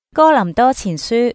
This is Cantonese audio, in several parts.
哥林多前書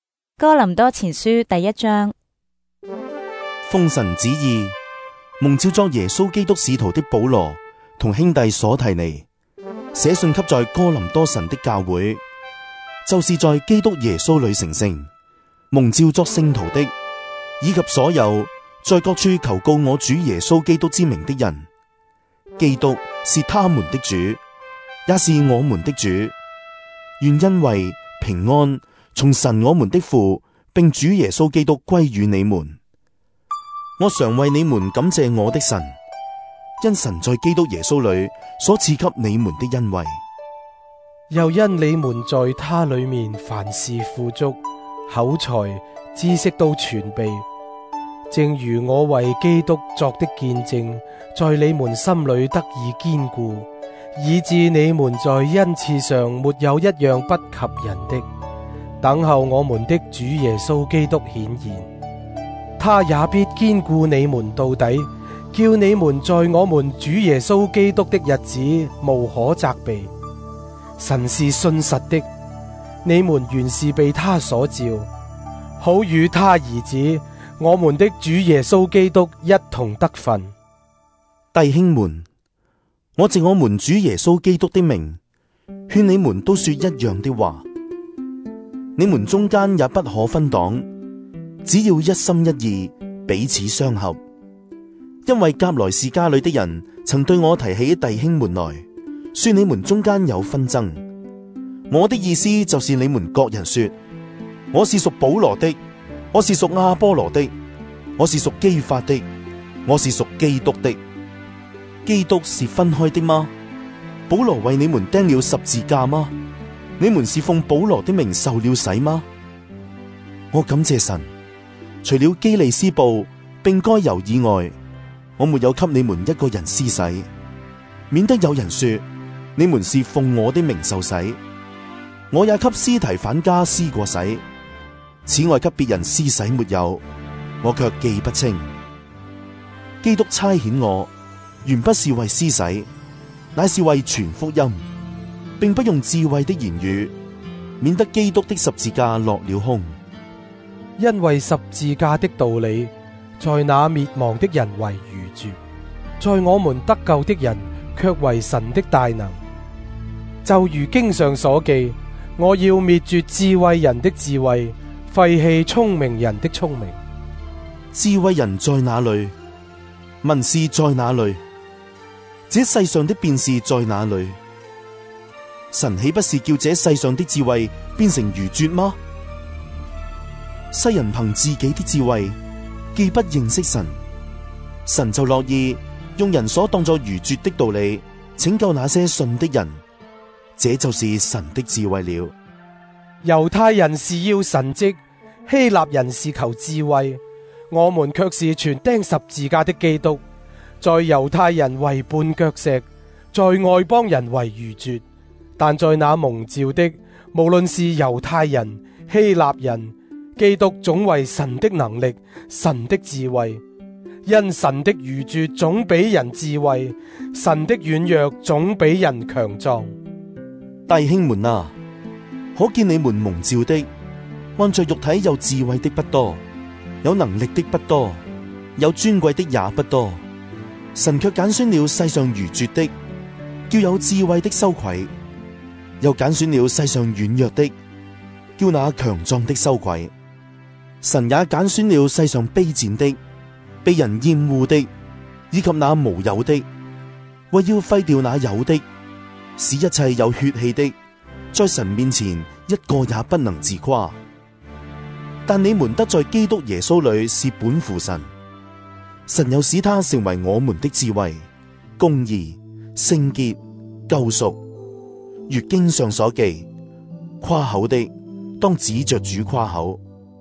第1章。 奉神旨意，蒙召作耶穌基督使徒的保羅同兄弟所提尼，寫信給在哥林多神的教會，就是在基督耶穌裏成聖，蒙召作聖徒的，以及所有在各處求告我主耶穌基督之名的人。基督是他們的主，也是我們的主。願恩惠平安從神我們的父並主耶穌基督歸於你們。我常為你們感謝我的神，因神在基督耶穌裏所賜給你們的恩惠， 又因你們在他裏面凡事富足，口才知識都全備，正如我為基督作的見證，在你們心裏得以堅固，以致你們在恩賜上沒有一樣不及人的，等候我們的主耶穌基督顯現。他也必堅固你們到底，叫你們在我們主耶穌基督的日子無可責備。神是信實的，你們原是被他所召，好與他兒子我們的主耶穌基督一同得分。 弟兄們，我藉我們主耶穌基督的名，勸你們都說一樣的話。你們中間也不可分黨，只要一心一意，彼此相合。因為革來氏家裏的人曾對我提起弟兄們來，說你們中間有紛爭。我的意思就是你們各人說，我是屬保羅的，我是屬亞波羅的，我是屬基法的，我是屬基督的。基督是分開的嗎？保羅為你們釘了十字架嗎？你們是奉保羅的名受了洗嗎？我感謝神，除了基利斯布並該猶以外，我沒有給你們一個人施洗，免得有人說你們是奉我的名受洗。我也給司提反家施過洗，此外給別人施洗沒有，我卻記不清。基督差遣我，原不是為施洗，乃是為傳福音，並不用智慧的言語，免得基督的十字架落了空。 因為十字架的道理，在那滅亡的人為愚拙，在我們得救的人卻為神的大能。就如經上所記，我要滅絕智慧人的智慧，廢棄聰明人的聰明。 智慧人在哪裏？文士在哪裏？這世上的辯士在哪裏？神豈不是叫這世上的智慧變成愚拙嗎？世人憑自己的智慧，既不認識神，神就樂意用人所當作愚拙的道理拯救那些信的人，這就是神的智慧了。 猶太人是要神蹟，希臘人是求智慧，我們卻是傳釘十字架的基督，在猶太人為絆腳石，在外邦人為愚拙，但在那蒙召的，無論是猶太人、希臘人，基督總為神的能力、神的智慧。因神的愚拙總比人智慧，神的軟弱總比人強壯。 弟兄們啊，可見你們蒙召的，按着肉體有智慧的不多，有能力的不多，有尊貴的也不多。神卻揀選了世上愚拙的，叫有智慧的羞愧；又揀選了世上軟弱的，叫那強壯的羞愧。神也揀選了世上卑賤的、被人厭惡的，以及那無有的，為要廢掉那有的，使一切有血氣的，在神面前一個也不能自誇。但你們得在基督耶穌裏是本乎神，神又使他成為我們的智慧、公義、聖潔、救贖。如經上所記，誇口的當指着主誇口。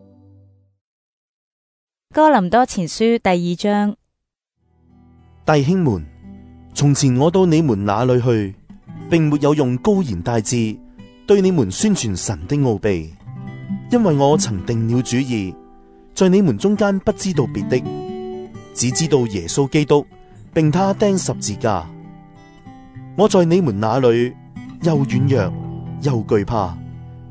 哥林多前書第2章。 弟兄們，從前我到你們那裏去，並沒有用高言大智對你們宣傳神的奧秘，因為我曾定了主意，在你們中間不知道別的，只知道耶穌基督，並他釘十字架。我在你們那裏又軟弱又懼怕，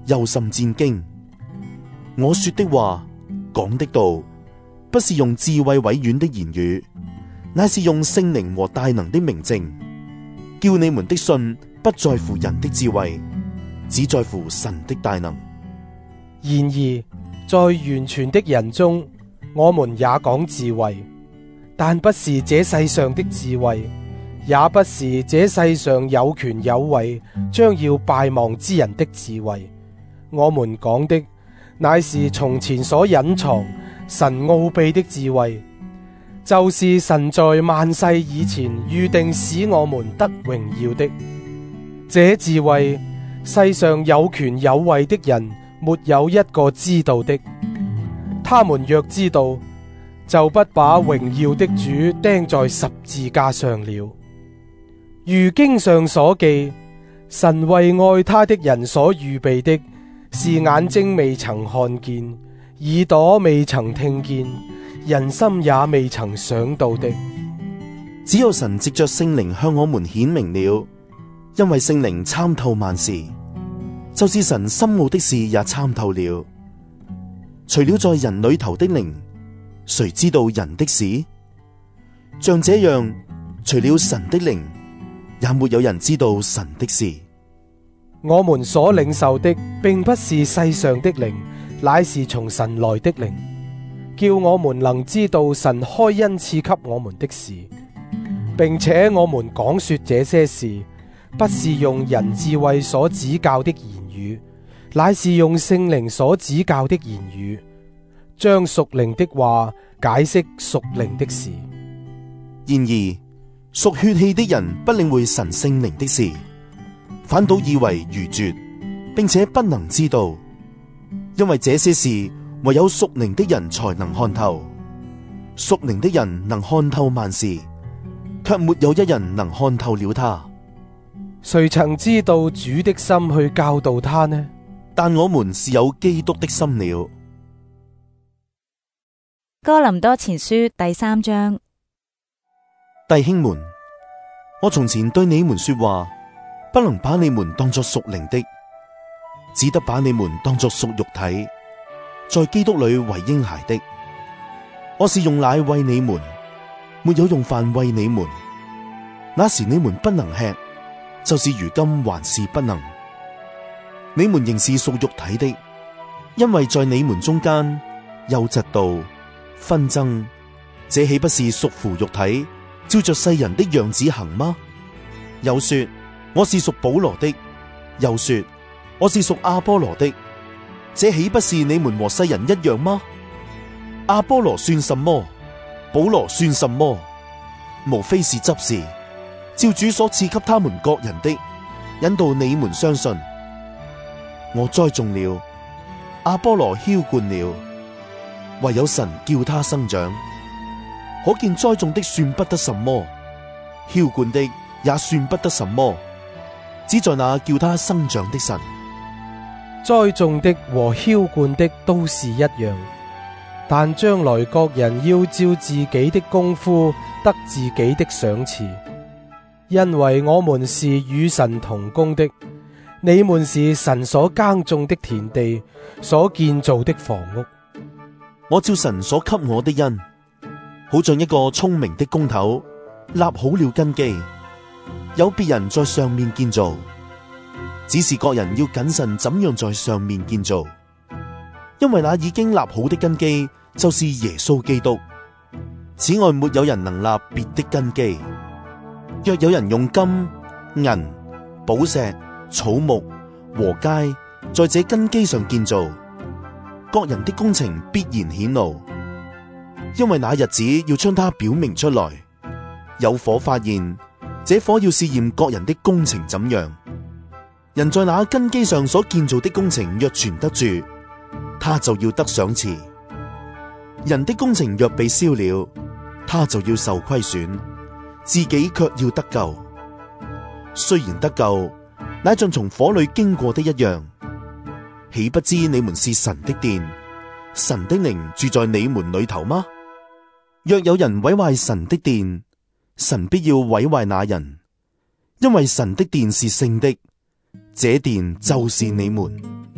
又甚戰驚。我說的話，講的道，不是用智慧委婉的言語，乃是用聖靈和大能的明證，叫你們的信不在乎人的智慧，只在乎神的大能。 然而，在完全的人中，我們也講智慧，但不是這世上的智慧，也不是這世上有權有位將要敗亡之人的智慧。我們講的乃是從前所隱藏神奧秘的智慧，就是神在萬世以前預定使我們得榮耀的。這智慧，世上有權有位的人沒有一個知道的。他們若知道，就不把榮耀的主釘在十字架上了。如經上所記，神為愛他的人所預備的，是眼睛未曾看見，耳朵未曾聽見，人心也未曾想到的。 只有神藉着聖靈向我們顯明了，因為聖靈參透萬事，就是神深奧的事也參透了。除了在人裏頭的靈，誰知道人的事？像這樣，除了神的靈，也沒有人知道神的事。 我們所領受的，並不是世上的靈，乃是從神來的靈，叫我們能知道神開恩賜給我們的事，並且我們講說這些事，不是用人智慧所指教的言語，乃是用聖靈所指教的言語，將屬靈的話解釋屬靈的事。 然而屬血氣的人不領會神聖靈的事，反倒以為愚拙，並且不能知道，因為這些事唯有屬靈的人才能看透。屬靈的人能看透萬事，卻沒有一人能看透了他。 誰曾知道主的心去教導他呢？ 但我們是有基督的心了。 哥林多前書第3章。 弟兄們，我從前對你們說話，不能把你們當作屬靈的，只得把你們當作屬肉體，在基督裏為嬰孩的。我是用奶餵你們，沒有用飯餵你們。那時你們不能吃，就是如今還是不能。你們仍是屬肉體的，因為在你們中間有嫉妒、紛爭，這豈不是屬乎肉體，照着世人的樣子行嗎？有說我是屬保羅的，又說我是屬阿波羅的，這豈不是你們和世人一樣嗎？阿波羅算什麼？保羅算什麼？無非是執事，照主所賜給他們各人的，引導你們相信。我栽種了，阿波羅澆灌了，唯有神叫他生長。可見栽種的算不得什麼，澆灌的也算不得什麼，只在那叫他生長的神。 栽種的和澆灌的都是一樣，但將來各人要照自己的功夫得自己的賞賜，因為我們是與神同工的，你們是神所耕種的田地，所建造的房屋。 我照神所給我的恩，好像一個聰明的工頭，立好了根基，有別人在上面建造，只是各人要謹慎怎樣在上面建造，因為那已經立好的根基就是耶穌基督。此外沒有人能立別的根基。若有人用金、銀、寶石、草木和秸在這根基上建造，各人的工程必然顯露，因為那日子要將它表明出來。有火發現，這火要試驗各人的工程怎樣。人在那根基上所建造的工程若存得住，他就要得賞賜；人的工程若被燒了，他就要受虧損，自己卻要得救。雖然得救，乃像從火裏經過的一樣。豈不知你們是神的殿，神的靈住在你們裏頭嗎？若有人毀壞神的殿，神必要毀壞那人，因為神的殿是聖的，這殿就是你們。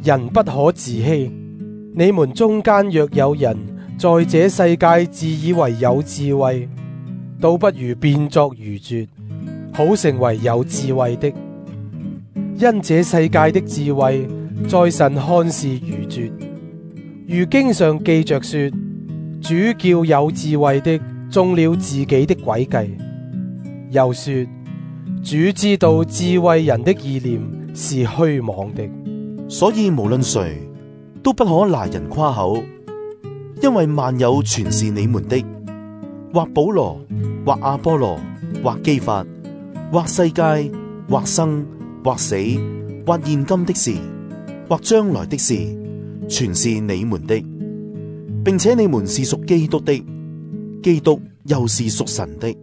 人不可自欺。你們中間若有人在這世界自以為有智慧，倒不如變作愚拙，好成為有智慧的。因這世界的智慧，在神看是愚拙。如經上記着說，主叫有智慧的中了自己的詭計。又說，主知道智慧人的意念是虛妄的。 所以無論誰都不可拿人誇口，因為萬有全是你們的，或保羅，或亞波羅，或基法，或世界，或生，或死，或現今的事，或將來的事，全是你們的，並且你們是屬基督的，基督又是屬神的。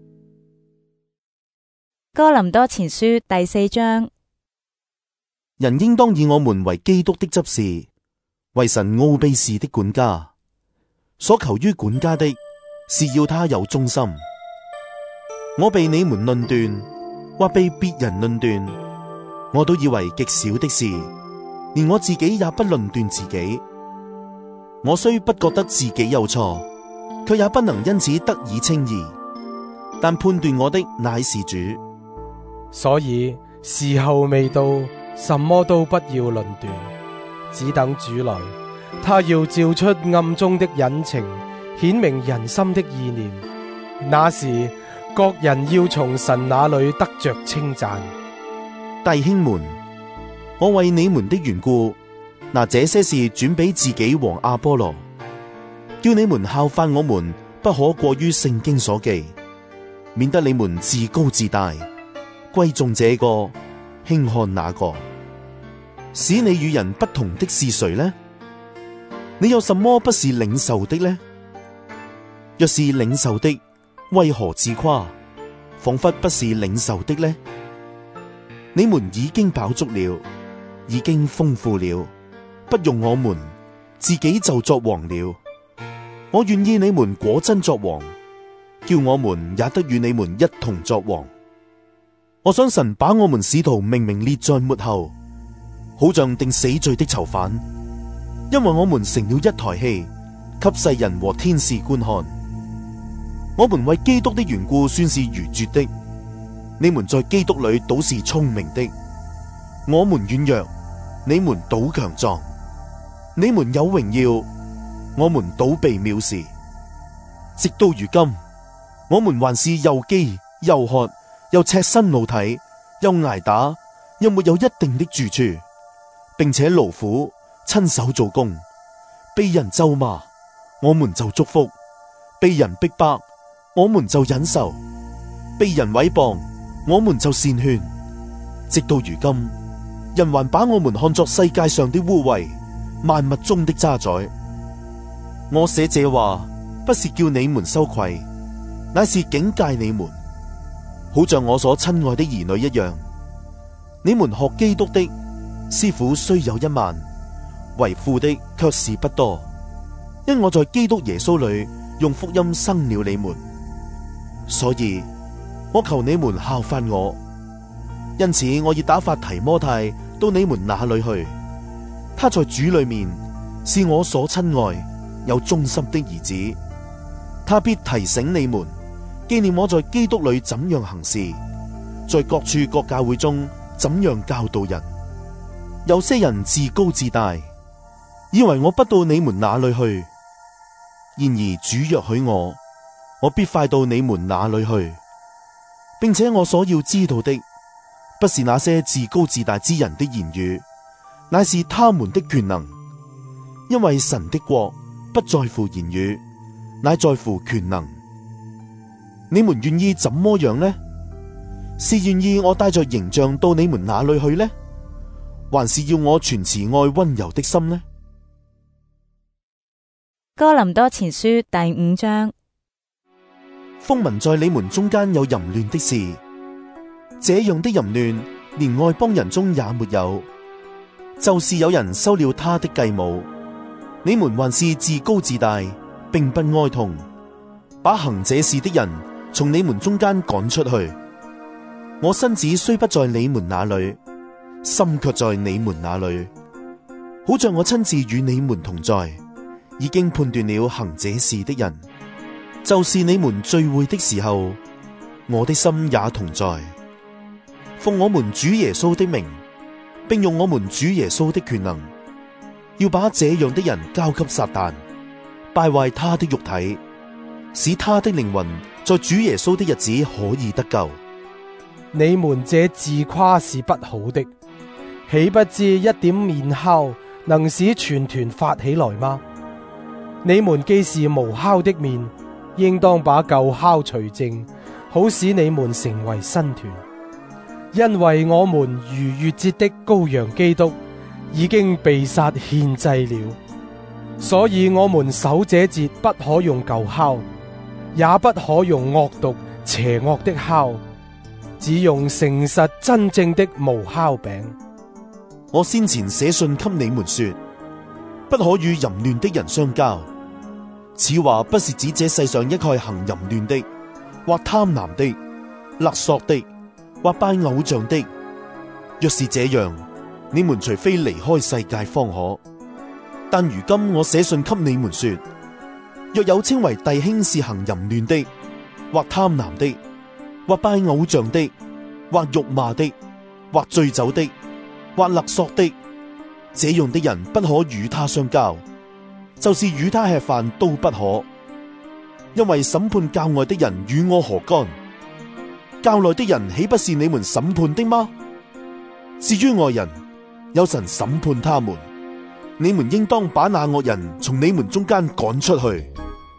哥林多前書第4章。 人應當以我們為基督的執事，為神奧秘事的管家。所求於管家的，是要他有忠心。我被你們論斷，或被別人論斷，我都以為極小的事，連我自己也不論斷自己。我雖不覺得自己有錯，卻也不能因此得以稱義。但判斷我的乃是主。 所以時候未到，什麼都不要論斷，只等主來。他要照出暗中的隱情，顯明人心的意念。那時各人要從神那裏得着稱讚。 弟兄們，我為你們的緣故，拿這些事轉俾自己和亞波羅，叫你們效法我們，不可過於聖經所記，免得你們自高自大，貴重這個，輕看那個。使你與人不同的是誰呢？你有什麼不是領受的呢？若是領受的，為何自誇，仿佛不是領受的呢？你們已經飽足了，已經豐富了，不用我們，自己就作王了。我願意你們果真作王，叫我們也得與你們一同作王。我想神把我們使徒明明列在末後，好像定死罪的囚犯，因為我們成了一台戲，給世人和天使觀看。我們為基督的緣故算是愚拙的，你們在基督裏倒是聰明的。我們軟弱，你們倒強壯；你們有榮耀，我們倒被藐視。直到如今，我們還是又飢又渴，又赤身露體，又挨打，又沒有一定的住處，並且勞苦，親手做工，被人咒罵，我們就祝福；被人逼迫，我們就忍受；被人毀謗，我們就善勸。直到如今，人還把我們看作世界上的污穢，萬物中的渣滓。我寫這話，不是叫你們羞愧，乃是警戒你們，好像我所親愛的兒女一樣。你們學基督的，師傅雖有1萬，為父的卻是不多，因我在基督耶穌裏用福音生了你們，所以我求你們效法我。因此我已打發提摩太到你們那裏去，他在主裏面是我所親愛有忠心的兒子，他必提醒你們，紀念我在基督裏怎樣行事，在各處各教會中怎樣教導人。有些人自高自大，以為我不到你們那裏去，然而主若許我必快到你們那裏去，並且我所要知道的，不是那些自高自大之人的言語，乃是他們的權能。因為神的國不在乎言語，乃在乎權能。你們願意怎麼樣呢？是願意我帶着形象到你們那裏去呢，還是要我存慈愛溫柔的心呢？ 哥林多前書第5章。 風聞在你們中間有淫亂的事，這樣的淫亂連外邦人中也沒有，就是有人收了他的繼母。你們還是自高自大，並不哀痛，把行這事的人從你們中間趕出去。我身子雖不在你們那裏，心卻在你們那裏。 好像我親自與你們同在，已經判斷了行這事的人，就是你們聚會的時候，我的心也同在。奉我們主耶穌的名，並用我們主耶穌的權能，要把這樣的人交給撒旦，敗壞他的肉體，使他的靈魂在主耶穌的日子可以得救。 你們這自誇是不好的，豈不知一點麵酵能使全團發起來嗎？你們既是無酵的麵，應當把舊酵除淨，好使你們成為新團。因為我們逾越節的羔羊基督已經被殺獻祭了，所以我們守這節不可用舊酵，也不可用惡毒邪惡的酵，只用誠實真正的無酵餅。 我先前寫信給你們說，不可與淫亂的人相交。此話不是指這世上一概行淫亂的，或貪婪的、勒索的，或拜偶像的。若是這樣，你們除非離開世界方可。但如今我寫信給你們說，若有稱為弟兄是行淫亂的，或貪婪的，或拜偶像的，或辱罵的，或醉酒的，或勒索的，這樣的人不可與他相交，就是與他吃飯都不可。因為審判教外的人與我何干？教內的人豈不是你們審判的嗎？至於外人，有神審判他們。你們應當把那惡人從你們中間趕出去。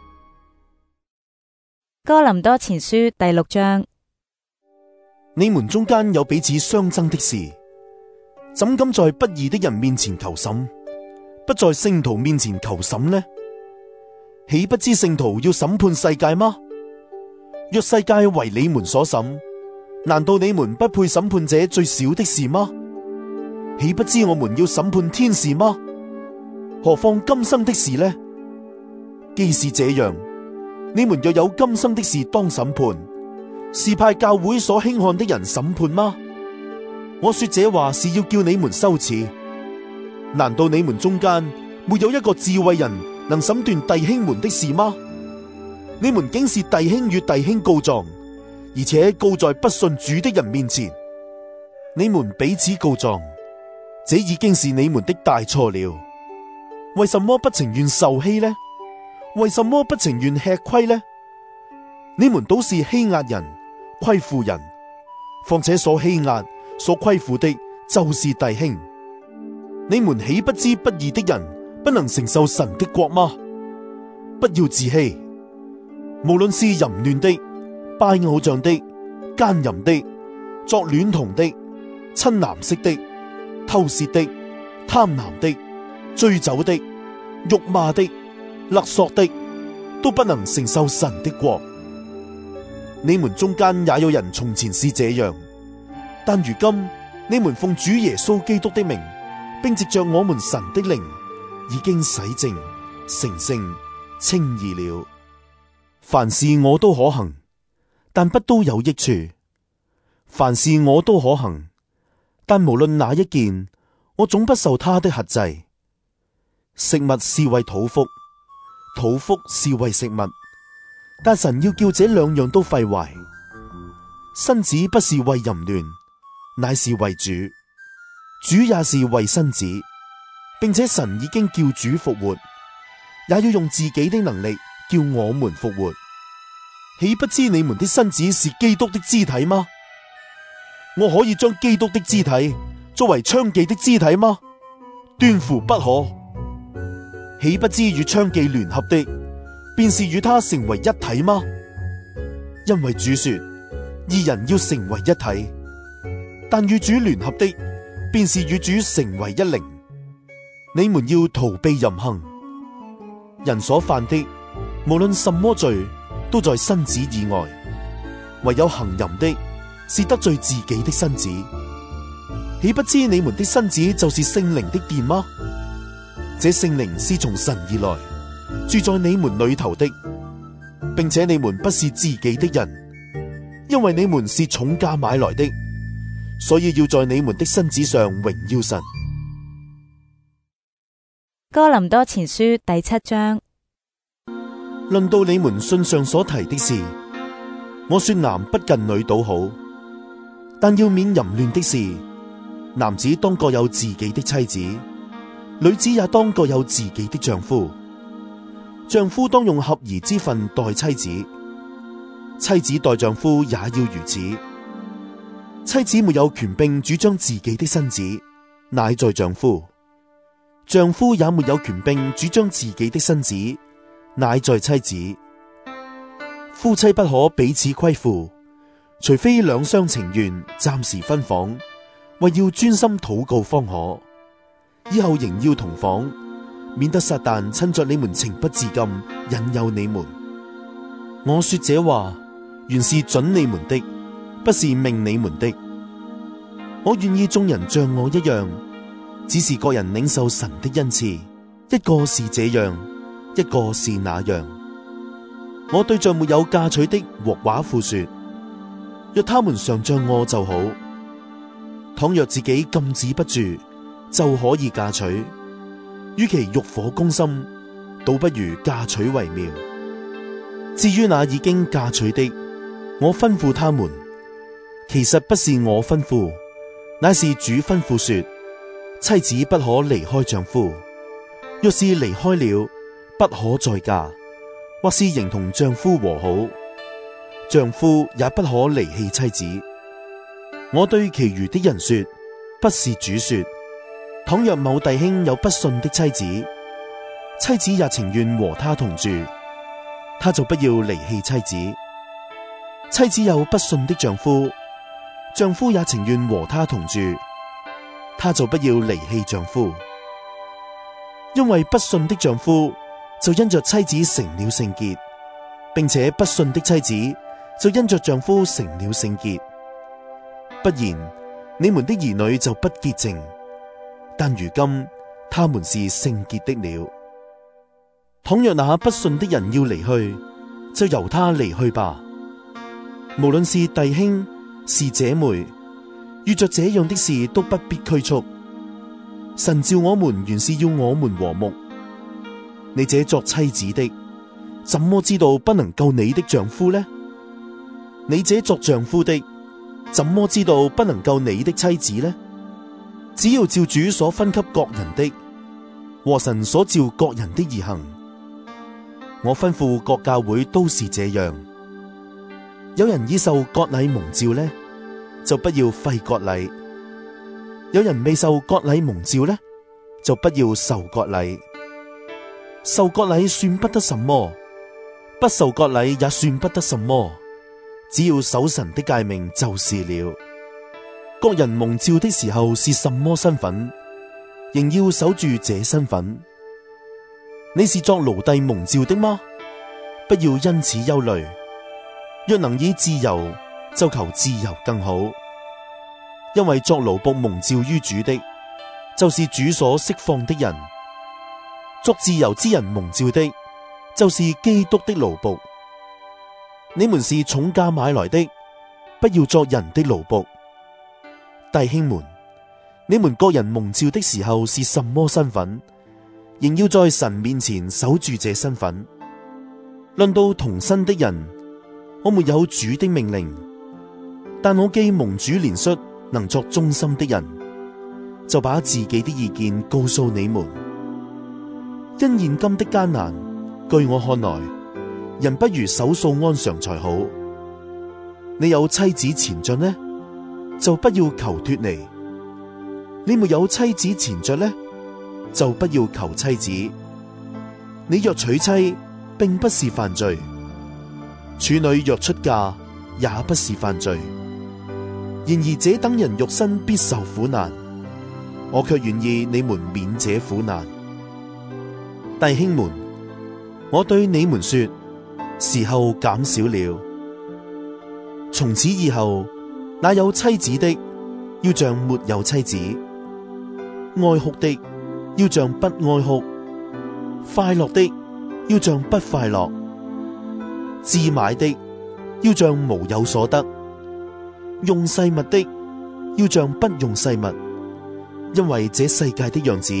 哥林多前書第6章。 你們中間有彼此相爭的事，怎敢在不義的人面前求審，不在聖徒面前求審呢？豈不知聖徒要審判世界嗎？若世界為你們所審，難道你們不配審判這最小的事嗎？豈不知我們要審判天使嗎？何況今生的事呢？既是這樣，你們若有今生的事當審判，是派教會所輕看的人審判嗎？我說這話是要叫你們羞恥。難道你們中間沒有一個智慧人能審斷弟兄們的事嗎？你們竟是弟兄與弟兄告狀，而且告在不信主的人面前。你們彼此告狀，這已經是你們的大錯了。為什麼不情願受欺呢？為什麼不情願吃虧呢？你們都是欺壓人、虧負人，況且所欺壓、所虧負的，就是弟兄。你們豈不知不義的人不能承受神的國嗎？不要自欺。無論是淫亂的、拜偶像的、奸淫的、作孌童的、親男色的、偷竊的、貪婪的、醉酒的、辱罵的、勒索的，都不能承受神的國。你們中間也有人從前是這樣，但如今你們奉主耶穌基督的名，並藉着我們神的靈，已經洗淨、成聖、稱義了。凡事我都可行，但不都有益處；凡事我都可行，但無論哪一件，我總不受他的轄制。食物是為肚腹，肚腹是為食物，但神要叫這兩樣都廢壞。身子不是為淫亂，乃是為主，主也是為身子，並且神已經叫主復活，也要用自己的能力叫我們復活。豈不知你們的身子是基督的肢體嗎？我可以將基督的肢體作為娼妓的肢體嗎？斷乎不可。豈不知與娼妓聯合的，便是與他成為一體嗎？因為主說，二人要成為一體。但與主聯合的，便是與主成為一靈。你們要逃避淫行。人所犯的，無論什麼罪，都在身子以外；唯有行淫的，是得罪自己的身子。豈不知你們的身子就是聖靈的殿嗎？這聖靈是從神而來，住在你們裏頭的，並且你們不是自己的人，因為你們是重價買來的，所以要在你們的身子上榮耀神。 哥林多前書第7章。 論到你們信上所提的事，我說男不近女倒好，但要免淫亂的事。男子當各有自己的妻子，女子也當各有自己的丈夫。丈夫當用合宜之分待妻子，妻子待丈夫也要如此。妻子沒有權柄主張自己的身子，乃在丈夫；丈夫也沒有權柄主張自己的身子，乃在妻子。夫妻不可彼此虧負，除非兩相情願，暫時分房，為要專心禱告方可。以後仍要同房，免得撒旦趁着你們情不自禁，引誘你們。我說這話，原是准你們的，不是命你們的。我願意眾人像我一樣，只是各人領受神的恩賜，一個是這樣，一個是那樣。我對着沒有嫁娶的和寡婦說，若他們常像我就好。倘若自己禁止不住，就可以嫁娶。與其欲火攻心，倒不如嫁娶為妙。至於那已經嫁娶的，我吩咐他們，其實不是我吩咐，乃是主吩咐說，妻子不可離開丈夫，若是離開了，不可再嫁，或是仍同丈夫和好，丈夫也不可離棄妻子。我對其餘的人說，不是主說，倘若某弟兄有不信的妻子，妻子也情願和他同住，他就不要離棄妻子。妻子有不信的丈夫，丈夫也情願和他同住，他就不要離棄丈夫。因為不信的丈夫就因着妻子成了聖潔，並且不信的妻子就因着丈夫成了聖潔。不然，你們的兒女就不潔淨，但如今他們是聖潔的了。倘若那不信的人要離去，就由他離去吧。無論是弟兄是姐妹，遇着這樣的事都不必拘束。神召我們原是要我們和睦。你這作妻子的，怎麼知道不能救你的丈夫呢？你這作丈夫的，怎麼知道不能救你的妻子呢？只要照主所分給各人的，和神所召各人的而行。我吩咐各教會都是這樣。有人已受割禮蒙召呢，就不要廢割禮；有人未受割禮蒙召呢，就不要受割禮。受割禮算不得什麼，不受割禮也算不得什麼，只要守神的誡命就是了。各人蒙召的時候是什麼身份，仍要守住這身份。你是作奴隸蒙召的嗎？不要因此憂慮。若能以自由，就求自由更好。因為作奴僕蒙召於主的，就是主所釋放的人；作自由之人蒙召的，就是基督的奴僕。你們是重價買來的，不要作人的奴僕。弟兄們，你們各人蒙召的時候是什麼身份，仍要在神面前守住這身份。論到同身的人，我沒有主的命令，但我既蒙主憐恤，能作忠心的人，就把自己的意見告訴你們。因現今的艱難，據我看來，人不如守素安常才好。你有妻子纏着呢，就不要求脫離；你沒有妻子纏着呢，就不要求妻子。你若娶妻，並不是犯罪；處女若出嫁，也不是犯罪。然而這等人肉身必受苦難，我卻願意你們免這苦難。弟兄們，我對你們說，時候減少了。從此以後，那有妻子的，要像沒有妻子；哀哭的，要像不哀哭；快樂的，要像不快樂；置買的，要像無有所得；用世物的，要像不用世物。因為這世界的樣子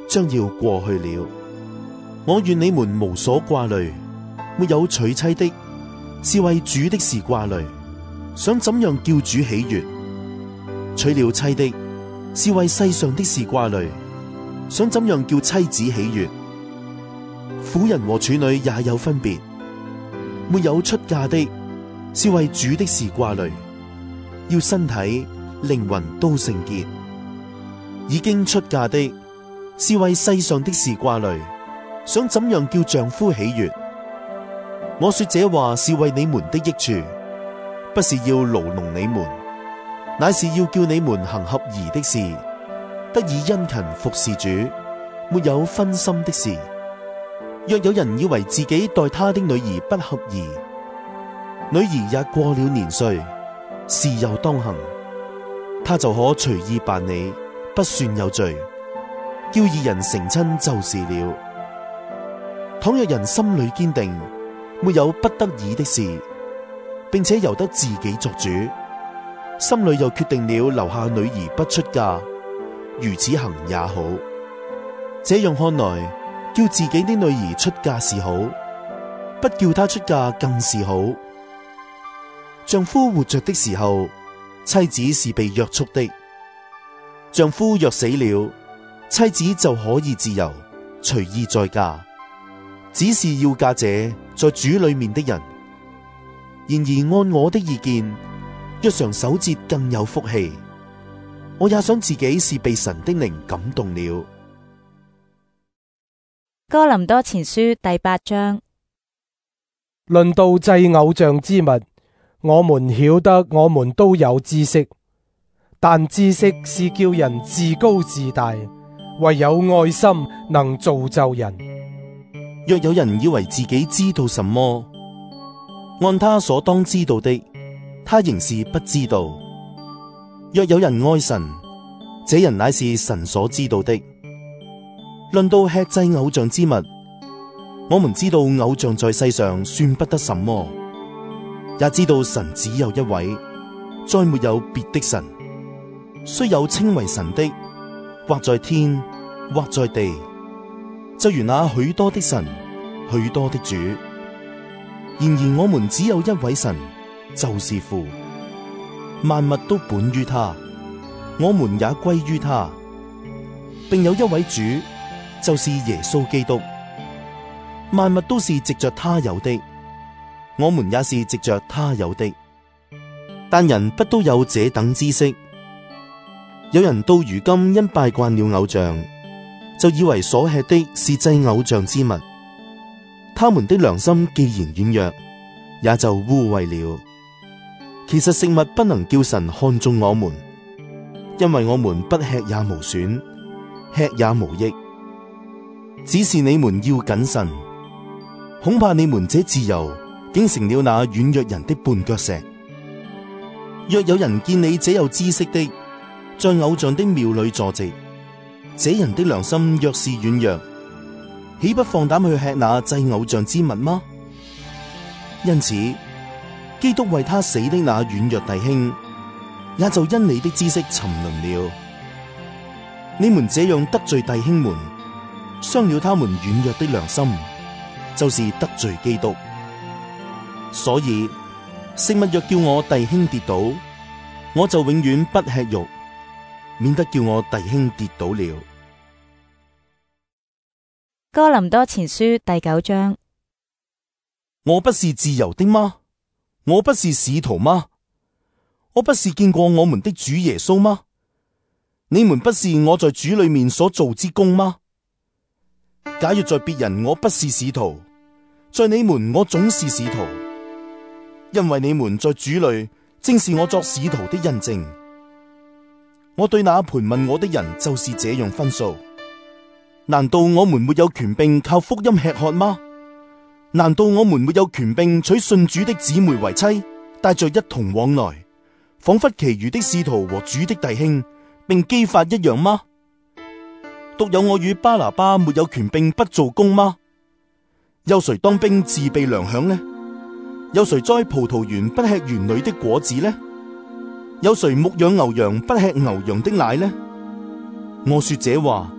將要過去了。我願你們無所掛慮，沒有娶妻的，是為主的事掛慮，想怎樣叫主喜悅；娶了妻的，是為世上的事掛慮，想怎樣叫妻子喜悅。婦人和處女也有分別，沒有出嫁的，是為主的事掛慮，要身體靈魂都聖潔；已經出嫁的，是為世上的事掛慮，想怎樣叫丈夫喜悅。我說這話是為你們的益處，不是要勞弄你們，乃是要叫你們行合宜的事，得以殷勤服侍主，沒有分心的事。若有人以為自己待他的女兒不合宜，女兒也過了年歲，事又當行，他就可隨意辦理，不算有罪，叫二人成親就是了。倘若人心裏堅定，沒有不得已的事，並且由得自己作主，心裏又決定了留下女兒不出嫁，如此行也好。這樣看來，叫自己的女兒出嫁是好，不叫她出嫁更是好。丈夫活着的時候，妻子是被約束的；丈夫若死了，妻子就可以自由隨意再嫁，只是要嫁者在主裏面的人。然而按我的意見，若常守節更有福氣。我也想自己是被神的靈感動了。 哥林多前書第8章。 論到祭偶像之物，我們曉得我們都有知識，但知識是叫人自高自大，唯有愛心能造就人。 若有人以為自己知道什麼，按他所當知道的，他仍是不知道。若有人愛神，這人乃是神所知道的。論到吃祭偶像之物，我們知道偶像在世上算不得什麼，也知道神只有一位，再沒有別的神。雖有稱為神的，或在天，或在地，就如那許多的神，許多的主。然而我們只有一位神，就是父，萬物都本於他，我們也歸於他，並有一位主，就是耶穌基督。萬物都是藉着他有的，我們也是藉着他有的。但人不都有這等知識？有人到如今因拜慣了偶像，就以為所吃的是祭偶像之物，他們的良心既然軟弱，也就污穢了。其實食物不能叫神看中我們，因為我們不吃也無損，吃也無益。只是你們要謹慎，恐怕你們這自由竟成了那軟弱人的絆腳石。若有人見你這有知識的，在偶像的廟裏坐席，這人的良心若是軟弱，豈不放膽去吃那祭偶像之物嗎？因此，基督為他死的那軟弱弟兄，也就因你的知識沉淪了。你們這樣得罪弟兄們，傷了他們軟弱的良心，就是得罪基督。所以食物若叫我弟兄跌倒，我就永遠不吃肉，免得叫我弟兄跌倒了。 哥林多前書第9章。 我不是自由的嗎？我不是使徒嗎？我不是見過我們的主耶穌嗎？你們不是我在主裏面所做之功嗎？假如在別人我不是使徒，在你們我總是使徒，因為你們在主裏正是我作使徒的印證。我對那盤問我的人就是這樣分數。難道我們沒有權柄靠福音吃喝嗎？難道我們沒有權柄娶信主的姊妹為妻，帶着一同往來，仿佛其餘的使徒和主的弟兄並基法一樣嗎？獨有我與巴拿巴沒有權柄不做工嗎？有誰當兵自備糧餉呢？有誰栽葡萄園不吃園裏的果子呢？有誰牧養牛羊不吃牛羊的奶呢？我說這話，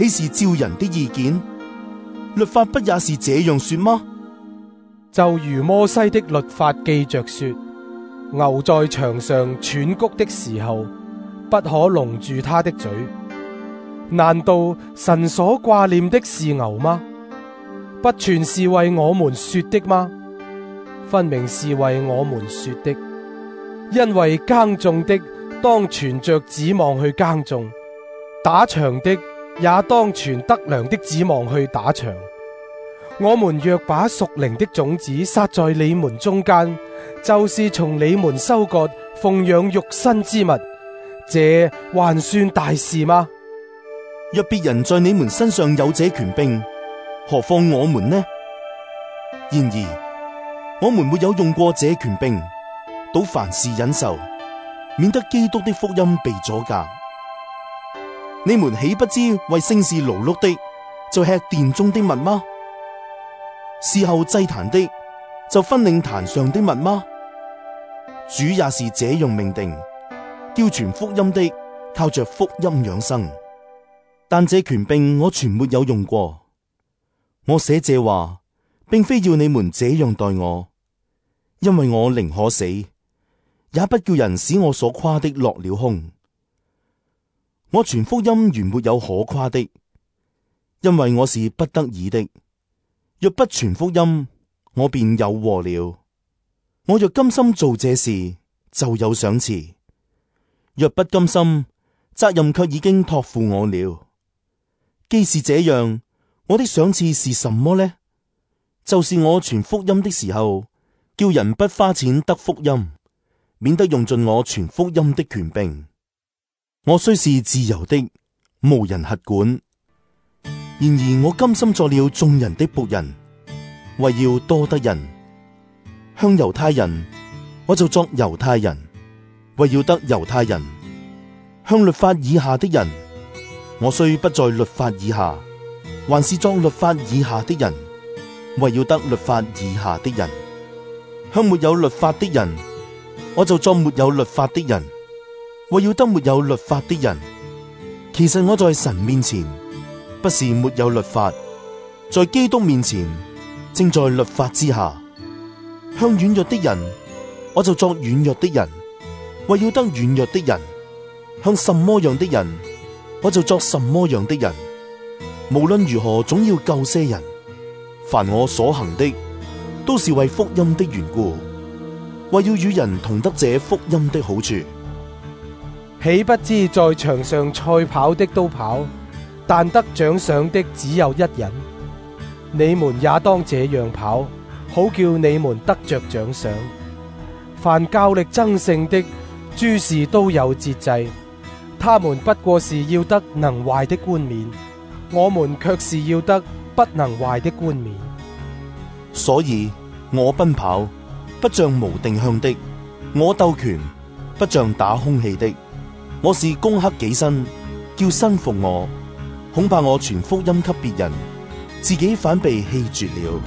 豈是照人的意見？律法不也是這樣說嗎？ 就如摩西的律法記着說，牛在場上喘穀的時候，不可籠住他的嘴。難道神所掛念的是牛嗎？不全是為我們說的嗎？分明是為我們說的。因為耕種的當存着指望去耕種，打場的也當存得糧的指望去打場。我們若把屬靈的種子撒在你們中間，就是從你們收割奉養肉身之物，這還算大事嗎？ 若別人在你們身上有這權柄，何況我們呢？然而我們沒有用過這權柄，倒凡事忍受，免得基督的福音被阻隔。你們豈不知為聖事勞碌的，就吃殿中的物嗎？事後祭壇的，就分領壇上的物嗎？主也是這樣命定，叫傳福音的靠着福音養生。但這權柄我全沒有用過。我寫這話，並非要你們這樣待我，因為我寧可死，也不叫人使我所誇的落了空。我傳福音原沒有可誇的，因為我是不得已的。若不傳福音，我便有禍了。我若甘心做這事，就有賞賜；若不甘心，責任卻已經託付我了。既是這樣，我的賞賜是什麼呢？就是我傳福音的時候，叫人不花錢得福音，免得用盡我傳福音的權柄。我雖是自由的，無人轄管，然而我甘心作了眾人的僕人，為要多得人。向猶太人，我就作猶太人，為要得猶太人；向律法以下的人，我雖不在律法以下，還是作律法以下的人，為要得律法以下的人；向沒有律法的人，我就作沒有律法的人，為要得沒有律法的人。其實我在神面前不是沒有律法，在基督面前正在律法之下。向軟弱的人，我就作軟弱的人，為要得軟弱的人；向什麼樣的人，我就作什麼樣的人。無論如何，總要救些人。凡我所行的，都是為福音的緣故，為要與人同得這福音的好處。 豈不知在場上賽跑的都跑，但得獎賞的只有一人。你們也當這樣跑，好叫你們得着獎賞。凡較力爭勝的，諸事都有節制，他們不過是要得能壞的冠冕，我們卻是要得不能壞的冠冕。 所以我奔跑，不像無定向的；我鬥拳，不像打空氣的。我是攻克己身，叫身服我。恐怕我傳福音給別人，自己反被棄絕了。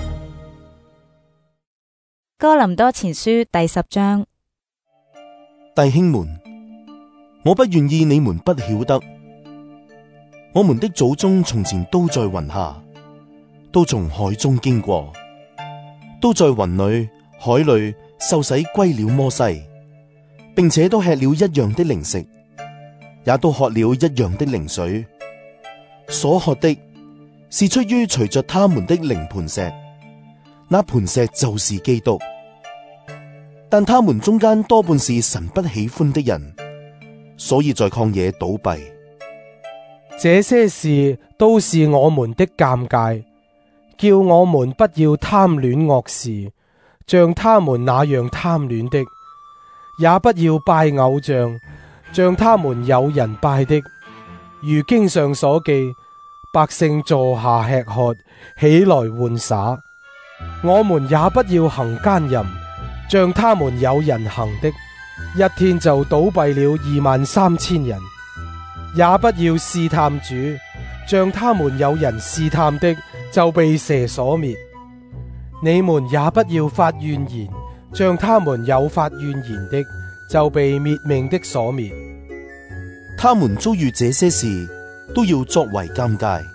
哥林多前書第10章。 弟兄們，我不願意你們不曉得，我們的祖宗從前都在雲下，都從海中經過，都在雲裏海裏受洗歸了摩西，並且都吃了一樣的靈食，也都喝了一樣的靈水。所喝的是出於隨着他們的靈磐石，那磐石就是基督。但他們中間多半是神不喜歡的人，所以在曠野倒閉。 這些事都是我們的鑑戒，叫我們不要貪戀惡事，像他們那樣貪戀的；也不要拜偶像，像他們有人拜的。如經上所記，百姓坐下吃喝，起來玩耍。我們也不要行奸淫，像他們有人行的，一天就倒閉了23000人。也不要試探主，像他們有人試探的，就被蛇所滅。你們也不要發怨言，像他們有發怨言的，就被滅命的所滅。 他們遭遇這些事，都要作為鑑戒，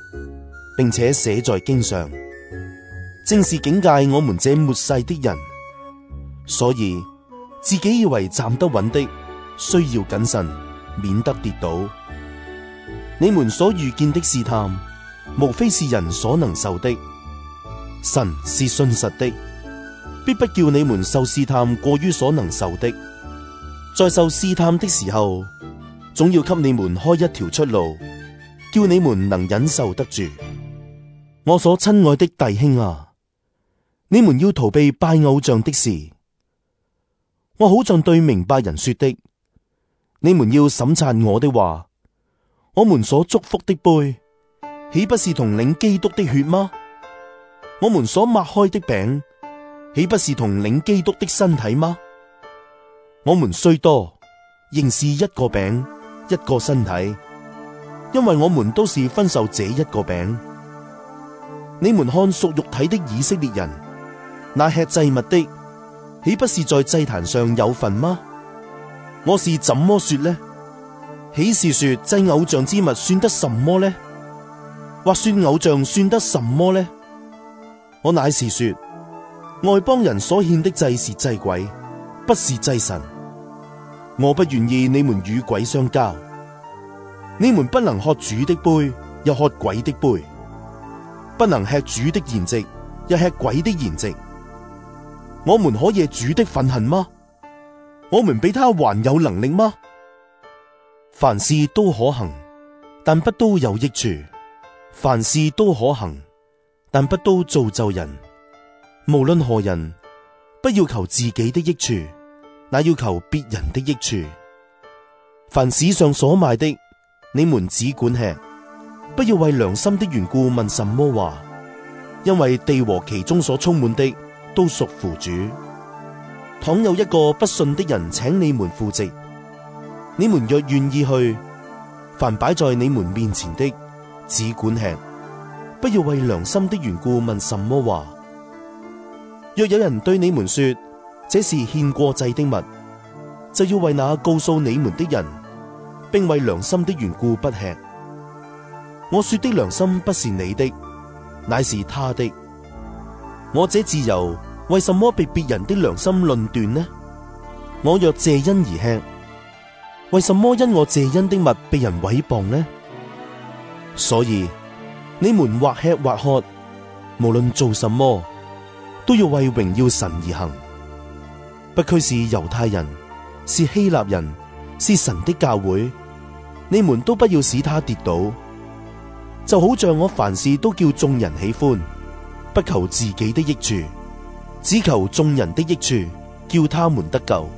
並且寫在經上，正是警戒我們這末世的人。所以自己以為站得穩的，需要謹慎，免得跌倒。你們所遇見的試探，無非是人所能受的。神是信實的，必不叫你們受試探過於所能受的。在受試探的時候，總要給你們開一條出路，叫你們能忍受得住。我所親愛的弟兄啊，你們要逃避拜偶像的事。我好像對明白人說的，你們要審察我的話。我們所祝福的杯，豈不是同領基督的血嗎？我們所擘開的餅，豈不是同領基督的身體嗎？我們雖多，仍是一個餅，一個身體，因為我們都是分受這一個餅。你們看屬肉體的以色列人，那吃祭物的，豈不是在祭壇上有份嗎？我是怎麼說呢？豈是說祭偶像之物算得什麼呢？或說偶像算得什麼呢？我乃是說，外邦人所獻的祭是祭鬼，不是祭神。我不願意你們與鬼相交。你們不能喝主的杯，又喝鬼的杯；不能吃主的筵席，又吃鬼的筵席。我們可惹主的憤恨嗎？我們比他還有能力嗎？凡事都可行，但不都有益處；凡事都可行，但不都造就人。無論何人，不要求自己的益處，乃要求別人的益處。凡市上所賣的，你們只管吃，不要為良心的緣故問什麼話，因為地和其中所充滿的都屬乎主。倘有一個不信的人請你們赴席，你們若願意去，凡擺在你們面前的，只管吃，不要為良心的緣故問什麼話。若有人對你們說，這是獻過祭的物，就要為那告訴你們的人，並為良心的緣故不吃。我說的良心不是你的，乃是他的。我這自由為什麼被別人的良心論斷呢？我若謝恩而吃，為什麼因我謝恩的物被人毀謗呢？所以你們或吃或喝，無論做什麼，都要為榮耀神而行。不拘是猶太人，是希臘人，是神的教會，你們都不要使他跌倒。就好像我凡事都叫眾人喜歡，不求自己的益處，只求眾人的益處，叫他們得救。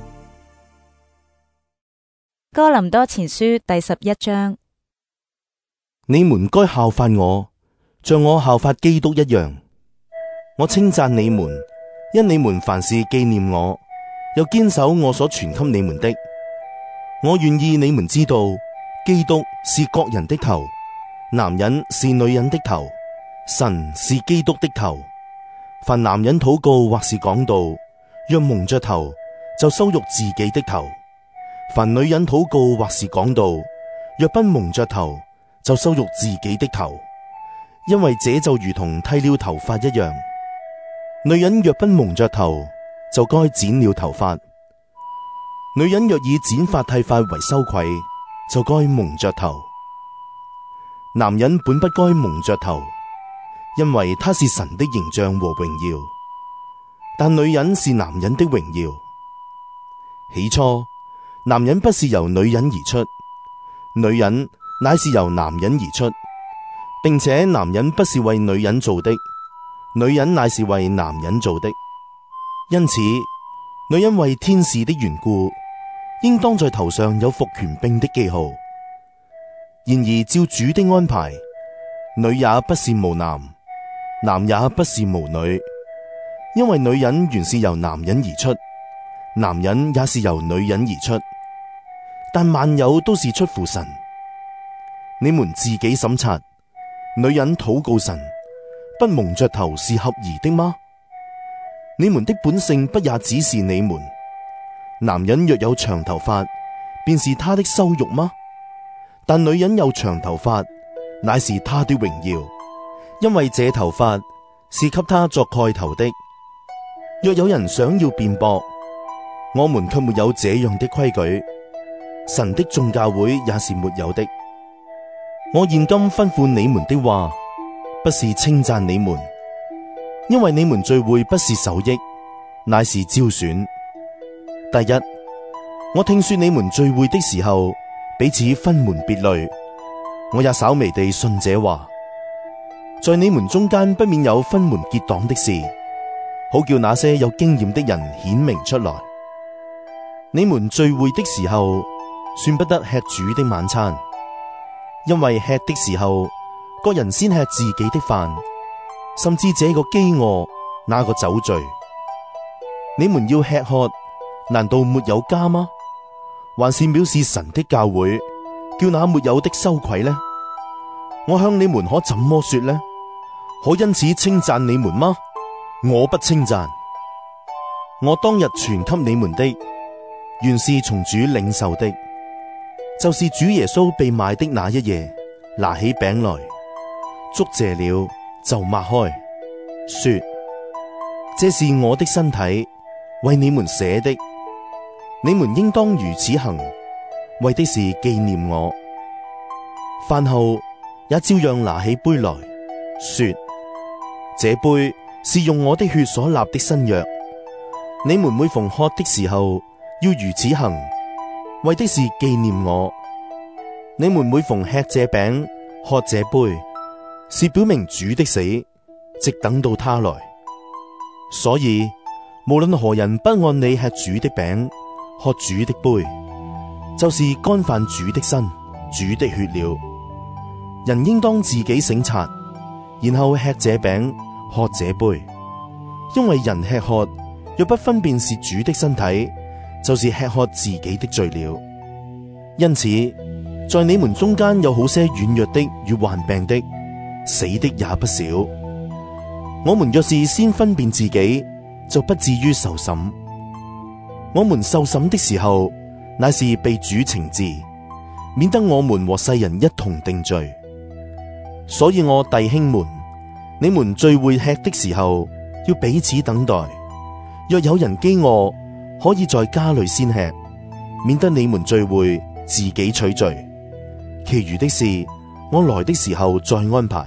哥林多前書第11章。 你們該效法我，像我效法基督一樣。我稱讚你們，因你們凡事紀念我，又堅守我所傳給你們的。我願意你們知道，基督是各人的頭，男人是女人的頭，神是基督的頭。凡男人禱告或是講道，若蒙着頭，就羞辱自己的頭；凡女人禱告或是講道，若不蒙着頭，就羞辱自己的頭。因為這就如同剃了頭髮一樣。女人若不蒙着頭，就該剪了頭髮；女人若以剪髮剃髮為羞愧，就該蒙着頭。男人本不該蒙着頭，因為他是神的形象和榮耀，但女人是男人的榮耀。起初，男人不是由女人而出，女人乃是由男人而出，並且男人不是為女人做的，女人乃是為男人做的。因此，女人為天使的緣故，應當在頭上有服權柄的記號。然而照主的安排，女也不是無男，男也不是無女，因為女人原是由男人而出，男人也是由女人而出，但萬有都是出乎神。你們自己審察，女人禱告神，不蒙着頭是合宜的嗎？你們的本性不也只是你們？男人若有長頭髮，便是他的羞辱嗎？但女人有長頭髮，乃是他的榮耀， 因為這頭髮是給他作蓋頭的。若有人想要辯駁，我們卻沒有這樣的規矩，神的眾教會也是沒有的。我現今吩咐你們的話，不是稱讚你們，因為你們聚會不是受益，乃是招選。第一，我聽說你們聚會的時候彼此分門別類，我也稍微地信這話。在你們中間不免有分門結黨的事，好叫那些有經驗的人顯明出來。你們聚會的時候，算不得吃主的晚餐，因為吃的時候，各人先吃自己的飯，甚至這個飢餓，那個酒醉。你們要吃喝，難道沒有家嗎？還是藐視神的教會，叫那沒有的羞愧呢？我向你們可怎麼說呢？可因此稱讚你們嗎？我不稱讚。我當日傳給你們的，原是從主領受的，就是主耶穌被賣的那一夜，拿起餅來，祝謝了，就擘開，說：這是我的身體，為你們捨的，你們應當如此行，為的是紀念我。飯後也照樣拿起杯來，說：這杯是用我的血所立的新約，你們每逢喝的時候要如此行，為的是紀念我。你們每逢吃這餅喝這杯，是表明主的死，直等到他來。所以無論何人不按理吃主的餅喝主的杯，就是干犯主的身主的血了。人應當自己省察，然後吃這餅喝這杯，因為人吃喝若不分辨是主的身體，就是吃喝自己的罪了。因此在你們中間有好些軟弱的與患病的，死的也不少。我們若是先分辨自己，就不至於受審。我們受審的時候，乃是被主懲治，免得我們和世人一同定罪。所以我弟兄們，你們聚會吃的時候，要彼此等待。若有人飢餓，可以在家裏先吃，免得你們聚會自己取罪。其餘的事，我來的時候再安排。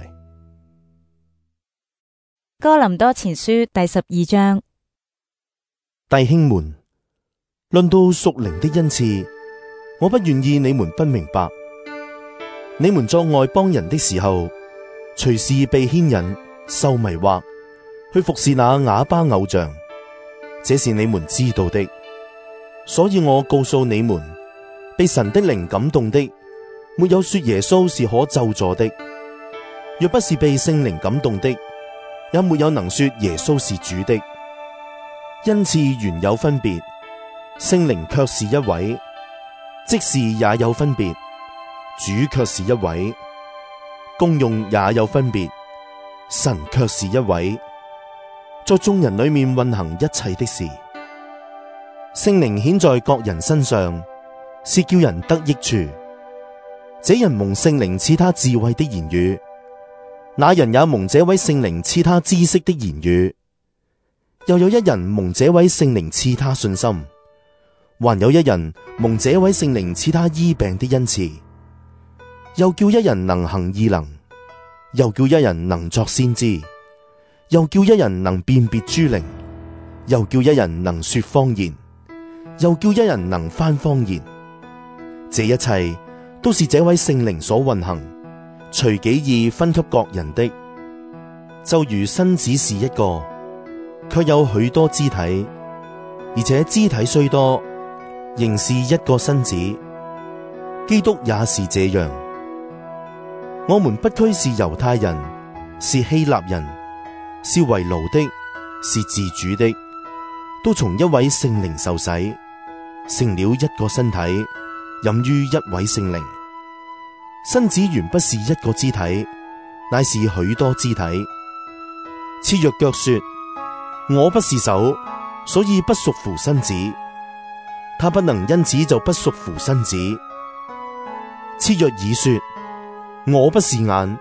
哥林多前書第12章。 弟兄們，論到屬靈的恩賜，我不願意你們不明白。你們作外邦人的時候，隨時被牽引、受迷惑，去服侍那啞巴偶像，這是你們知道的。所以我告訴你們，被神的靈感動的，沒有說耶穌是可咒詛的；若不是被聖靈感動的，也沒有能說耶穌是主的。恩賜原有分別，聖靈卻是一位；職事也有分別，主卻是一位；功用也有分別，神卻是一位，在眾人裏面運行一切的事。聖靈顯在各人身上，是叫人得益處。這人蒙聖靈賜他智慧的言語，那人也蒙這位聖靈賜他知識的言語。又有一人蒙這位聖靈賜他信心，還有一人蒙這位聖靈賜他醫病的恩賜。又叫一人能行異能，又叫一人能作先知，又叫一人能辨別諸靈，又叫一人能說方言，又叫一人能翻方言。這一切都是這位聖靈所運行，隨己意分給各人的。就如身子是一個，卻有許多肢體，而且肢體雖多，仍是一個身子。基督也是這樣。我們不拘是猶太人，是希臘人，是為奴的，是自主的，都從一位聖靈受洗，成了一個身體，飲於一位聖靈。身子原不是一個肢體，乃是許多肢體。切若腳說，我不是手，所以不屬乎身子，他不能因此就不屬乎身子。切若耳說，我不是眼，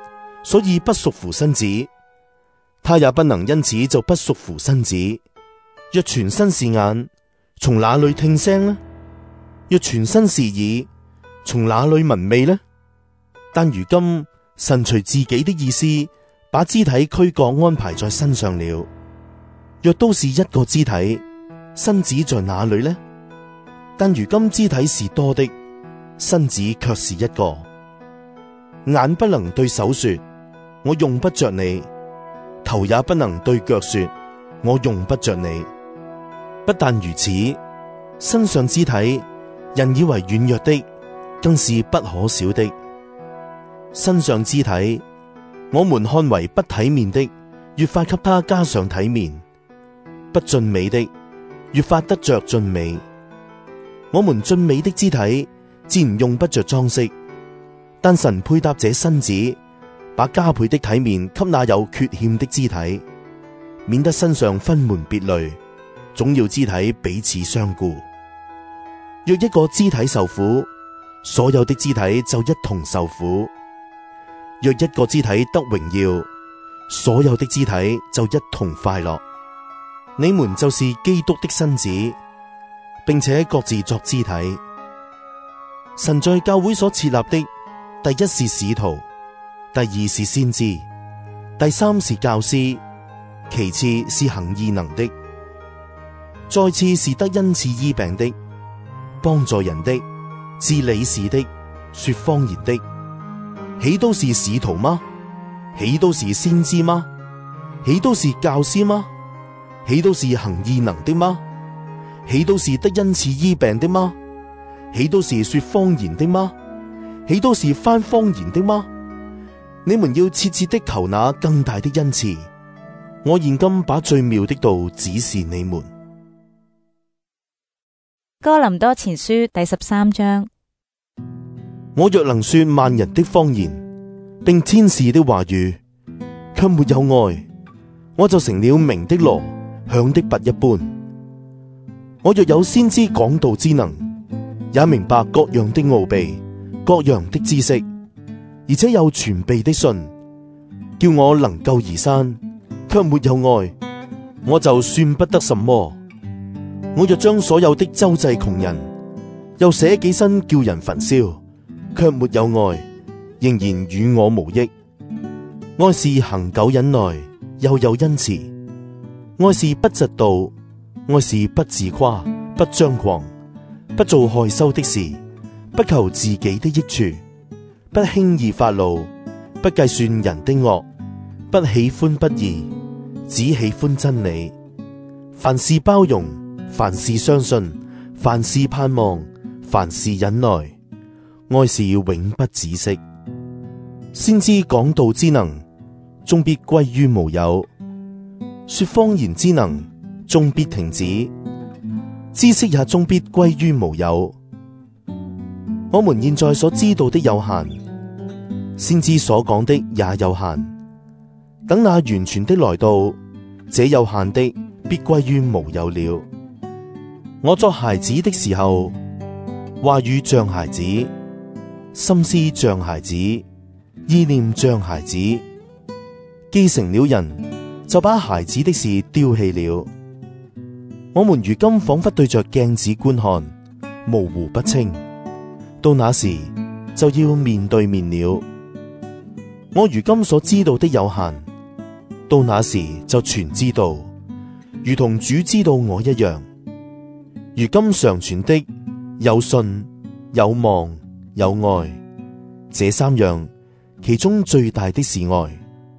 所以不屬乎身子。他也不能因此就不屬乎身子。若全身是眼，從哪裏聽聲呢？若全身是耳，從哪裏聞味呢？但如今神隨自己的意思，把肢體俱各安排在身上了。若都是一個肢體，身子在哪裏呢？但如今肢體是多的，身子卻是一個。眼不能對手說，我用不着你；頭也不能對腳說，我用不着你。不但如此，身上肢體，人以為軟弱的，更是不可少的。身上肢體，我們看為不體面的，越發給他加上體面；不俊美的，越發得着俊美。我們俊美的肢體，自然用不着裝飾，但神配搭這身子，把加倍的體面給那有缺欠的肢體，免得身上分門別類，總要肢體彼此相顧。若一個肢體受苦，所有的肢體就一同受苦；若一個肢體得榮耀，所有的肢體就一同快樂。你們就是基督的身子，並且各自作肢體。神在教會所設立的，第一是使徒，第二是先知，第三是教師，其次是行異能的，再次是得恩賜醫病的，幫助人的，治理事的，說方言的。豈都是使徒嗎？豈都是先知嗎？豈都是教師嗎？豈都是行異能的嗎？豈都是得恩賜醫病的嗎？豈都是說方言的嗎？豈都是翻方言的嗎？你們要切切的求那更大的恩賜。我現今把最妙的道指示你們。 哥林多前書第13章。 我若能說萬人的方言，並天使的話語，卻沒有愛，我就成了鳴的鑼，響的鈸一般。我若有先知講道之能，也明白各樣的奧秘，各樣的知識，而且有全備的信，叫我能夠移山，卻沒有愛，我就算不得什麼。我若將所有的周濟窮人，又捨己身叫人焚燒，卻沒有愛，仍然與我無益。愛是恆久忍耐，又有恩慈；愛是不嫉妒，愛是不自誇，不張狂，不做害羞的事，不求自己的益處，不輕易發怒，不計算人的惡，不喜歡不義，只喜歡真理。凡事包容，凡事相信，凡事盼望，凡事忍耐。愛是永不止息。先知講道之能，終必歸於無有；說方言之能，終必停止；知識也終必歸於無有。我們現在所知道的有限，先知所講的也有限。等那完全的來到，這有限的必歸於無有了。我作孩子的時候，話語像孩子，心思像孩子，意念像孩子。既成了人，就把孩子的事丟棄了。我們如今仿佛對着鏡子觀看，模糊不清。到那時就要面對面了。我如今所知道的有限，到那時就全知道，如同主知道我一樣。如今常存的有信、有望、有愛，這三樣，其中最大的是愛。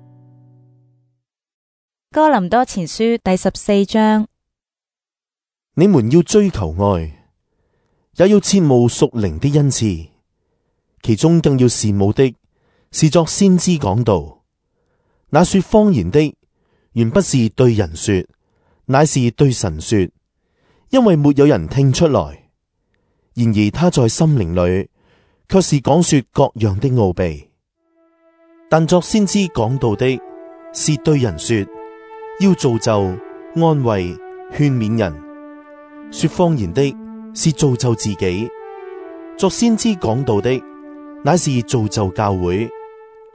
哥林多前書第14章。 你們要追求愛，也要切慕屬靈的恩賜，其中更要羨慕的是作先知講道。那說方言的，原不是對人說，乃是對神說，因為沒有人聽出來。然而他在心靈裏，卻是講說各樣的奧秘。但作先知講道的，是對人說，要造就、安慰、勸勉人；說方言的，是造就自己；作先知講道的，乃是造就教會。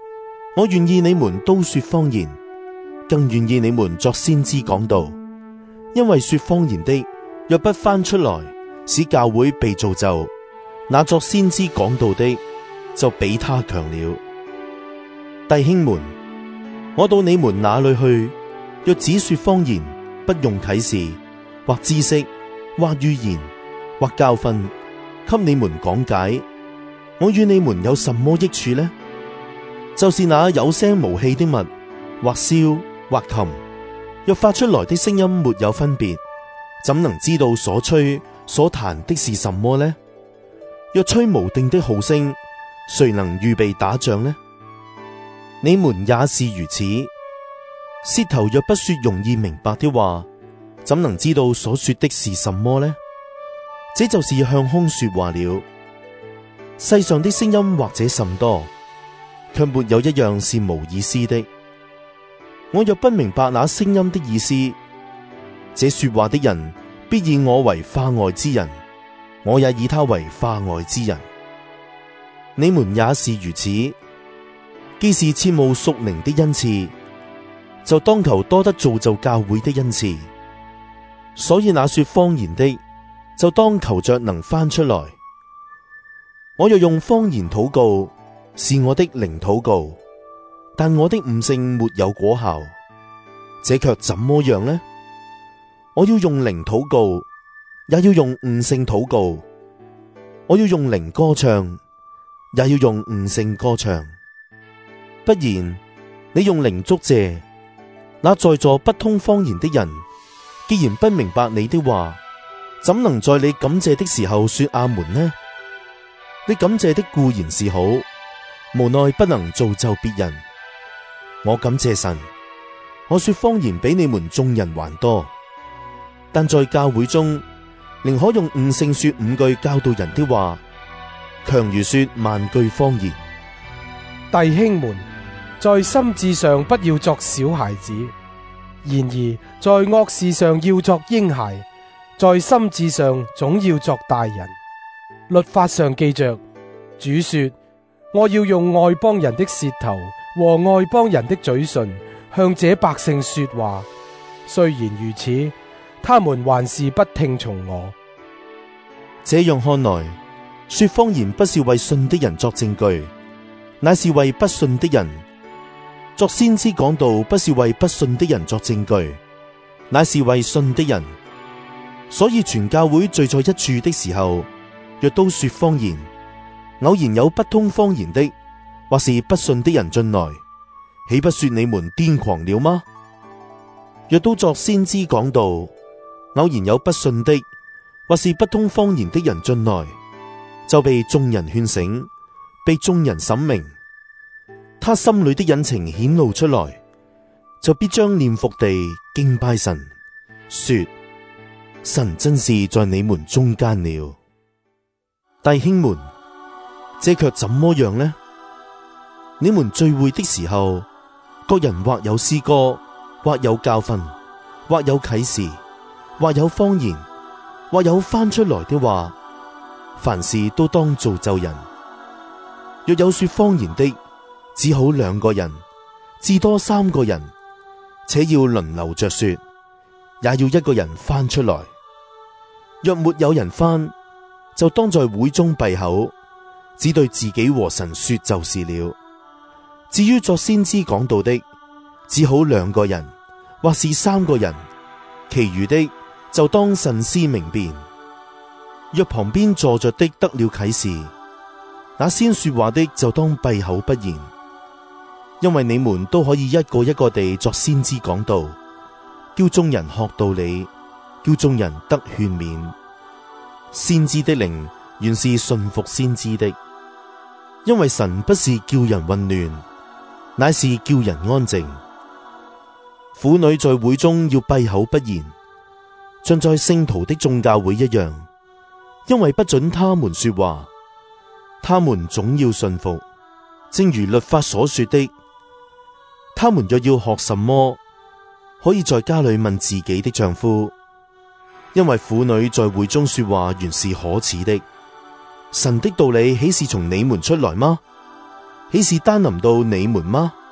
我願意你們都說方言，更願意你們作先知講道，因為說方言的若不翻出來，使教會被造就，那作先知講道的就比他強了。弟兄們，我到你們那裏去，若只說方言，不用啟示或知識或預言或教訓，給你們講解，我與你們有什麼益處呢？就是那有聲無氣的物，或簫或琴，若發出來的聲音沒有分別，怎能知道所吹所彈的是什麼呢？若吹無定的號聲，誰能預備打仗呢？你們也是如此。舌頭若不說容易明白的話，怎能知道所說的是什麼呢？這就是向空說話了。世上的聲音或者甚多，卻沒有一樣是無意思的。我若不明白那聲音的意思，這說話的人必以我為化外之人，我也以他為化外之人。你們也是如此。既是切慕屬靈的恩賜，就當求多得造就教會的恩賜。所以那說方言的，就當求着能翻出來。我若用方言禱告，是我的靈禱告，但我的悟性沒有果效，這卻怎麼樣呢？我要用靈禱告，也要用悟性禱告；我要用靈歌唱，也要用悟性歌唱。不然，你用靈祝謝，那在座不通方言的人，既然不明白你的話，怎能在你感謝的時候說阿門呢？你感謝的固然是好，無奈不能造就別人。我感謝神，我說方言比你們眾人還多，但在教會中，寧可用悟性說5句教導人的話，強如說萬句方言。 弟兄們，在心智上不要作小孩子，然而在惡事上要作嬰孩，在心智上總要作大人。律法上記着，主說：我要用外邦人的舌頭和外邦人的嘴唇向這百姓說話。雖然如此，他們還是不聽從我。 這樣看來，說方言不是為信的人作證據，乃是為不信的人；作先知講道不是為不信的人作證據，乃是為信的人。所以全教會聚在一處的時候，若都說方言，偶然有不通方言的，或是不信的人進來，豈不說你們癲狂了嗎？若都作先知講道，偶然有不信的，或是不通方言的人進來，就被眾人勸醒，被眾人審明，他心裏的隱情顯露出來，就必將臉伏地敬拜神，說：神真是在你們中間了。弟兄們，這卻怎麼樣呢？你們聚會的時候，各人或有詩歌，或有教訓，或有啟示，或有方言，或有翻出來的話，凡事都當造就人。若有說方言的，只好2個人，至多3個人，且要輪流着說，也要1個人翻出來。若沒有人翻，就當在會中閉口，只對自己和神說就是了。至於作先知講道的，只好2個人，或是3個人，其餘的就當慎思明辨。若旁邊坐着的得了啟示，那先說話的就當閉口不言，因為你們都可以一個一個地作先知講道，叫眾人學道理，叫眾人得勸勉。先知的靈原是順服先知的，因為神不是叫人混亂，乃是叫人安靜。婦女在會中要閉口不言，像在聖徒的眾教會一樣，因為不准他們說話，他們總要順服，正如律法所說的。他們若要學什麼，可以在家裏問自己的丈夫。因為婦女在會中說話原是可恥的，神的道理豈是從你們出來嗎？豈是單臨到你們嗎？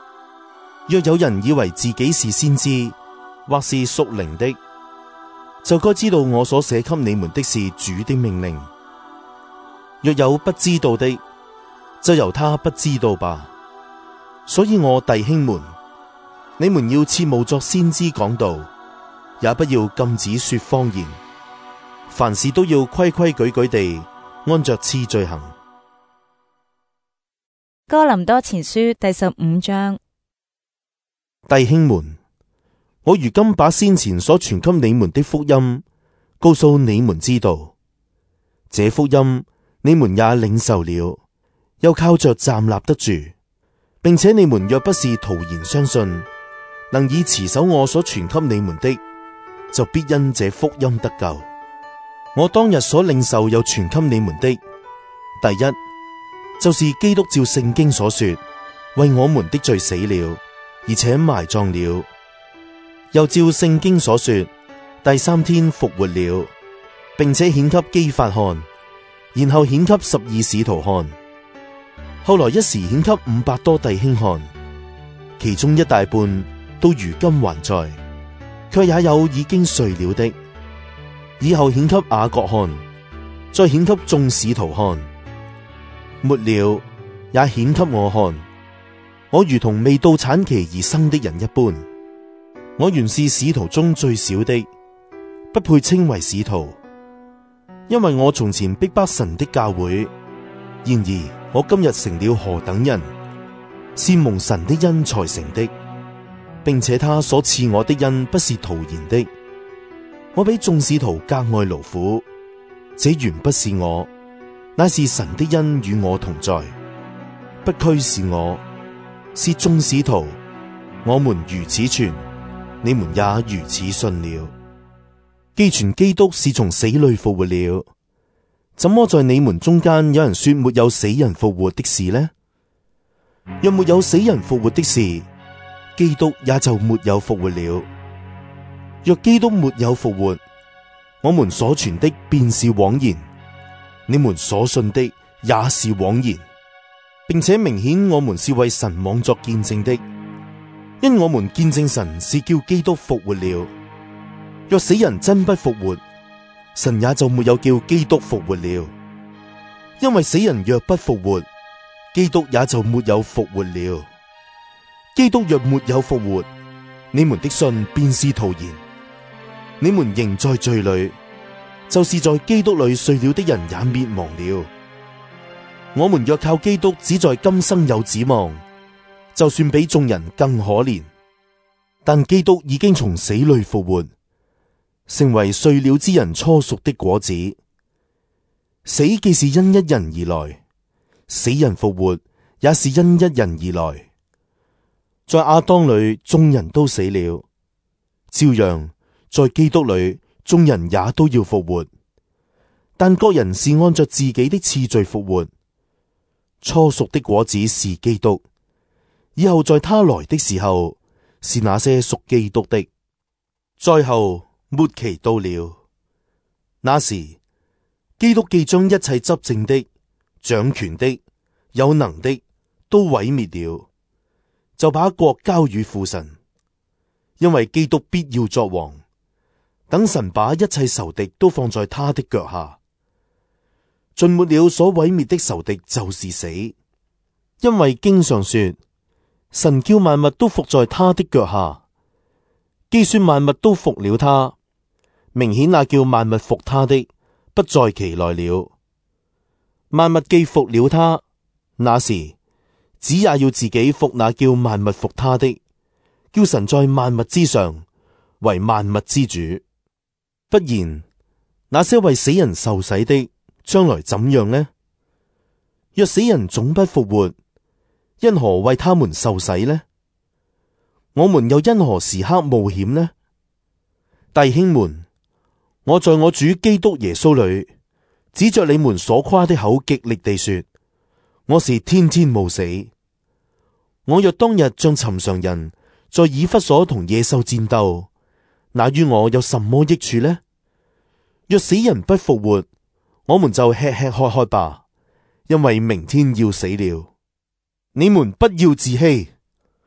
若有人以為自己是先知，或是屬靈的，就該知道我所寫給你們的是主的命令。若有不知道的，就由他不知道吧。所以我弟兄們，你們要切勿作先知講道，也不要禁止說方言，凡事都要規規矩矩地按着次序行。 哥林多前書第15章。 弟兄們，我如今把先前所傳給你們的福音告訴你們知道，這福音你們也領受了，又靠着站立得住，並且你們若不是徒然相信，能以持守我所傳給你們的，就必因這福音得救。我當日所領受又傳給你們的，第一就是基督照聖經所說，為我們的罪死了，而且埋葬了，又照聖經所說，第三天復活了，並且顯給基法看，然後顯給12使徒看，後來一時顯給500多弟兄看，其中一大半到如今還在，卻也有已經睡了的。以後顯給雅各看，再顯給眾使徒看，末了也顯給我看。我如同未到產期而生的人一般，我原是使徒中最小的，不配稱為使徒，因為我從前逼迫神的教會。然而我今日成了何等人，是蒙神的恩才成的，並且他所賜我的恩不是徒然的。我比眾使徒格外勞苦，這原不是我，乃是神的恩與我同在。不拘是我，是眾使徒，我們如此傳，你們也如此信了。既傳基督是從死裏復活了，怎麼在你們中間有人說沒有死人復活的事呢？若沒有死人復活的事，基督也就沒有復活了。若基督沒有復活，我們所傳的便是枉然，你們所信的也是枉然，並且明顯我們是為神妄作見證的，因我們見證神是叫基督復活了。若死人真不復活，神也就沒有叫基督復活了。因為死人若不復活，基督也就沒有復活了。基督若沒有復活，你們的信便是徒然，你們仍在罪裏，就是在基督裏睡了的人也滅亡了。我們若靠基督只在今生有指望，就算比眾人更可憐。但基督已經從死裏復活，成為睡了之人初熟的果子。死既是因一人而來，死人復活也是因一人而來。在亞當裏眾人都死了，照樣在基督裏眾人也都要復活，但各人是按着自己的次序復活。初熟的果子是基督，以後在他來的時候是那些屬基督的。再後末期到了，那時基督既將一切執政的、掌權的、有能的都毀滅了，就把國交與父神，因為基督必要作王，等神把一切仇敵都放在他的腳下。盡沒了所毀滅的仇敵就是死，因為經上說，神叫萬物都伏在他的腳下。既說萬物都服了他，明顯那叫萬物服他的不在其內了。萬物既服了他，那時子也要自己服那叫萬物服他的，叫神在萬物之上為萬物之主。不然，那些為死人受洗的將來怎樣呢？若死人總不復活，因何為他們受洗呢？我們又因何時刻冒險呢？弟兄們，我在我主基督耶穌裏，指着你們所誇的口極力地說，我是天天冒死。我若當日像尋常人在以弗所同野獸戰鬥，那於我有什麼益處呢？若死人不復活，我們就吃吃喝喝吧，因為明天要死了。你們不要自欺，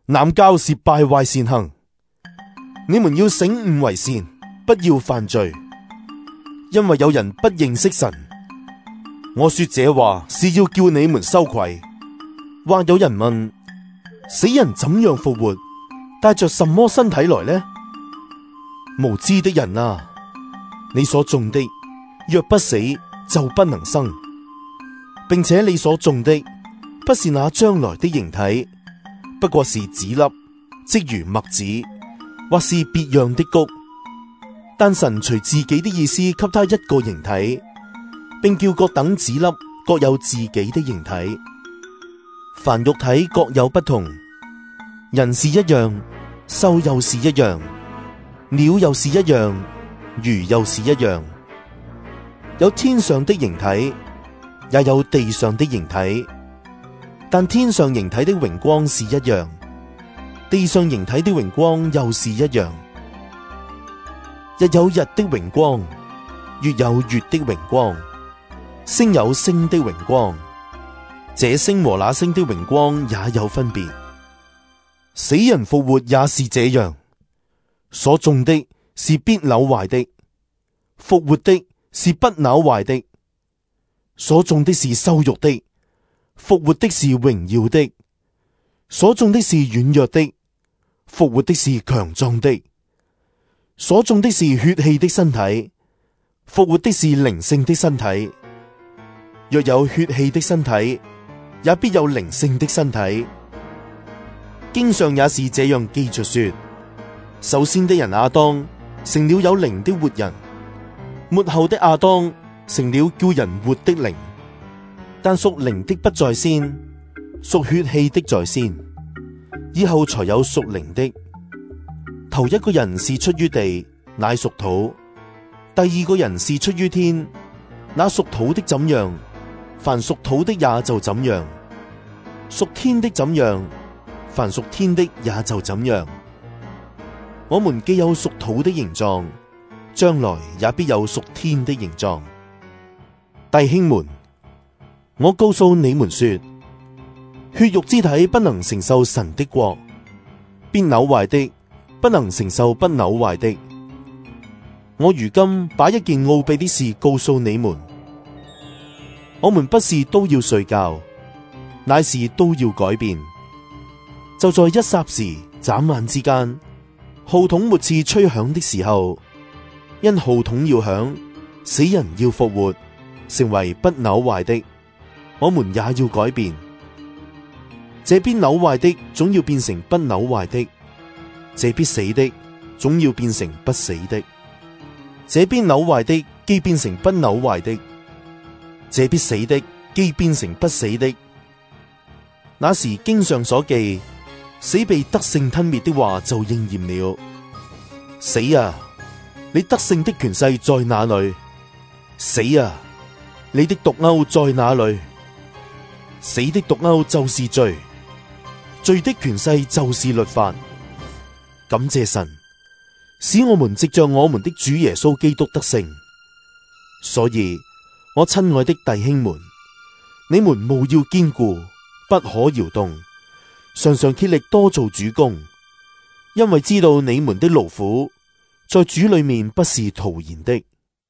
濫交是敗壞善行。你們要醒悟為善，不要犯罪，因為有人不認識神。我說這話是要叫你們羞愧。或有人問：死人怎樣復活？帶着什麼身體來呢？無知的人啊，你所種的若不死，就不能生，並且你所種的不是那將來的形體，不過是籽粒，即如麥子，或是別樣的穀。但神隨自己的意思給他一個形體，並叫各等籽粒各有自己的形體。凡肉體各有不同，人是一樣，獸又是一樣，鳥又是一樣，魚又是一樣。有天上的形體，也有地上的形體，但天上形體的榮光是一樣，地上形體的榮光又是一樣。日有日的榮光，月有月的榮光，星有星的榮光，這星和那星的榮光也有分別。死人復活也是這樣，所種的是必朽壞的，復活的是不朽壞的；所種的是羞辱的，復活的是榮耀的；所種的是軟弱的，復活的是強壯的；所種的是血氣的身體，復活的是靈性的身體。若有血氣的身體，也必有靈性的身體。經上也是這樣記着說：首先的人亞當成了有靈的活人，末後的亞當成了叫人活的靈。但屬靈的不在先，屬血氣的在先，以後才有屬靈的。頭一個人是出於地，乃屬土；第二個人是出於天，那屬土的怎樣，凡屬土的也就怎樣；屬天的怎樣，凡屬天的也就怎樣。我們既有屬土的形狀，將來也必有屬天的形狀。弟兄們，我告訴你們說，血肉之體不能承受神的國，必朽壞的不能承受不朽壞的。我如今把一件奧秘的事告訴你們：我們不是都要睡覺，乃是都要改變。就在一霎時、眨眼之間，號筒末次吹響的時候，因號筒要響，死人要復活，成為不朽壞的，我們也要改變。這必朽壞的總要變成不朽壞的，這必死的總要變成不死的。這必朽壞的既變成不朽壞的，這必死的既變成不死的。那時經上所記，死被得勝吞滅的話就應驗了。死啊，你得勝的權勢在哪裏？死啊，你的毒鈎在哪裏？死的毒鈎就是罪，罪的權勢就是律法。感謝神，使我們藉着我們的主耶穌基督得勝。所以，我親愛的弟兄們，你們務要堅固，不可搖動，常常竭力多做主工，因為知道你們的勞苦在主裏面不是徒然的。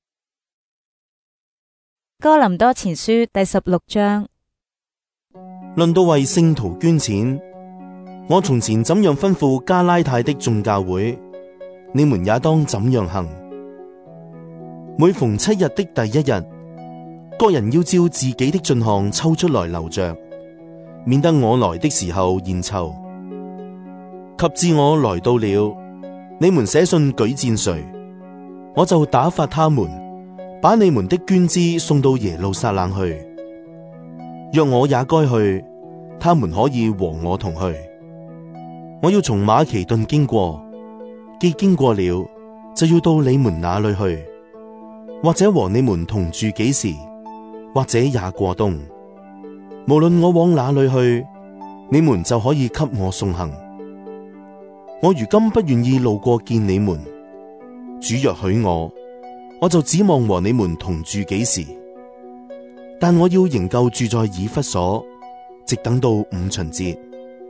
哥林多前書第16章。 論到為聖徒捐錢，我從前怎樣吩咐加拉太的眾教會，你們也當怎樣行。每逢7日的第一日，各人要照自己的進項抽出來留着，免得我來的時候現湊。及至我來到了，你們寫信舉薦誰，我就打發他們把你們的捐資送到耶路撒冷去。若我也該去，他們可以和我同去。我要從馬其頓經過，既經過了，就要到你們那裏去，或者和你們同住幾時，或者也過冬。無論我往哪裏去，你們就可以給我送行。我如今不願意路過見你們，主若許我就指望和你們同住幾時。但我要仍舊住在以弗所，直等到五旬節，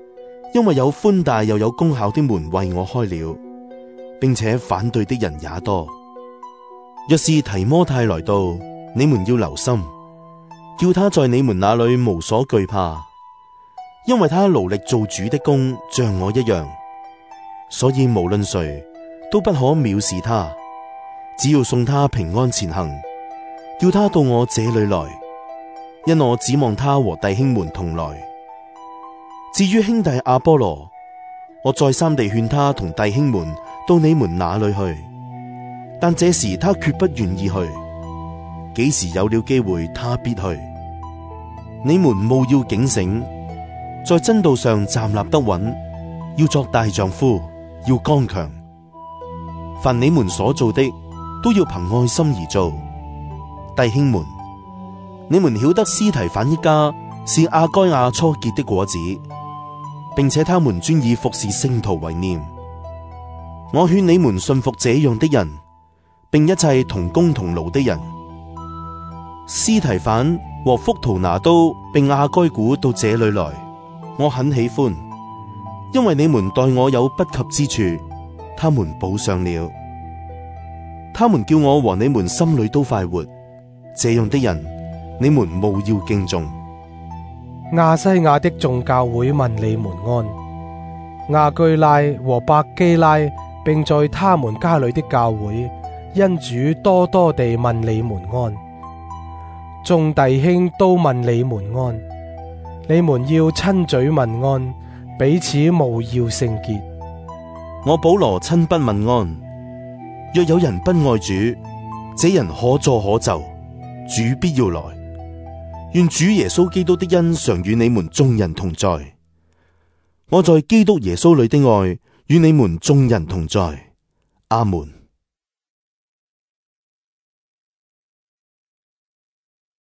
因為有寬大又有功效的門為我開了，並且反對的人也多。若是提摩太來到，你們要留心，叫他在你們那裏無所懼怕，因為他勞力做主的工，像我一樣，所以無論誰都不可藐視他，只要送他平安前行，叫他到我這裏來，因我指望他和弟兄們同來。至於兄弟阿波羅，我再三地勸他同弟兄們到你們那裏去，但這時他決不願意去。幾時有了機會，他必去。你們務要警醒，在真道上站立得穩，要作大丈夫，要剛強。凡你們所做的，都要憑愛心而做。弟兄們，你們曉得司提反一家是亞該亞初結的果子，並且他們專以服侍聖徒為念。我勸你們順服這樣的人，並一切同工同勞的人。司提反和福圖拿都並亞該古到這裏來，我很喜歡，因為你們待我有不及之處，他們補上了。他們叫我和你們心裏都快活，這樣的人你們務要敬重。 亞西亞的眾教會問你們安。亞居拉和百基拉並在他們家裏的教會，因主多多地問你們安。眾弟兄都問你們安。你們要親嘴問安，彼此務要聖潔。 我保羅親筆問安。若有人不愛主，這人可詛可咒，主必要來。願主耶穌基督的恩常與你們眾人同在。我在基督耶穌裏的愛與你們眾人同在。阿門。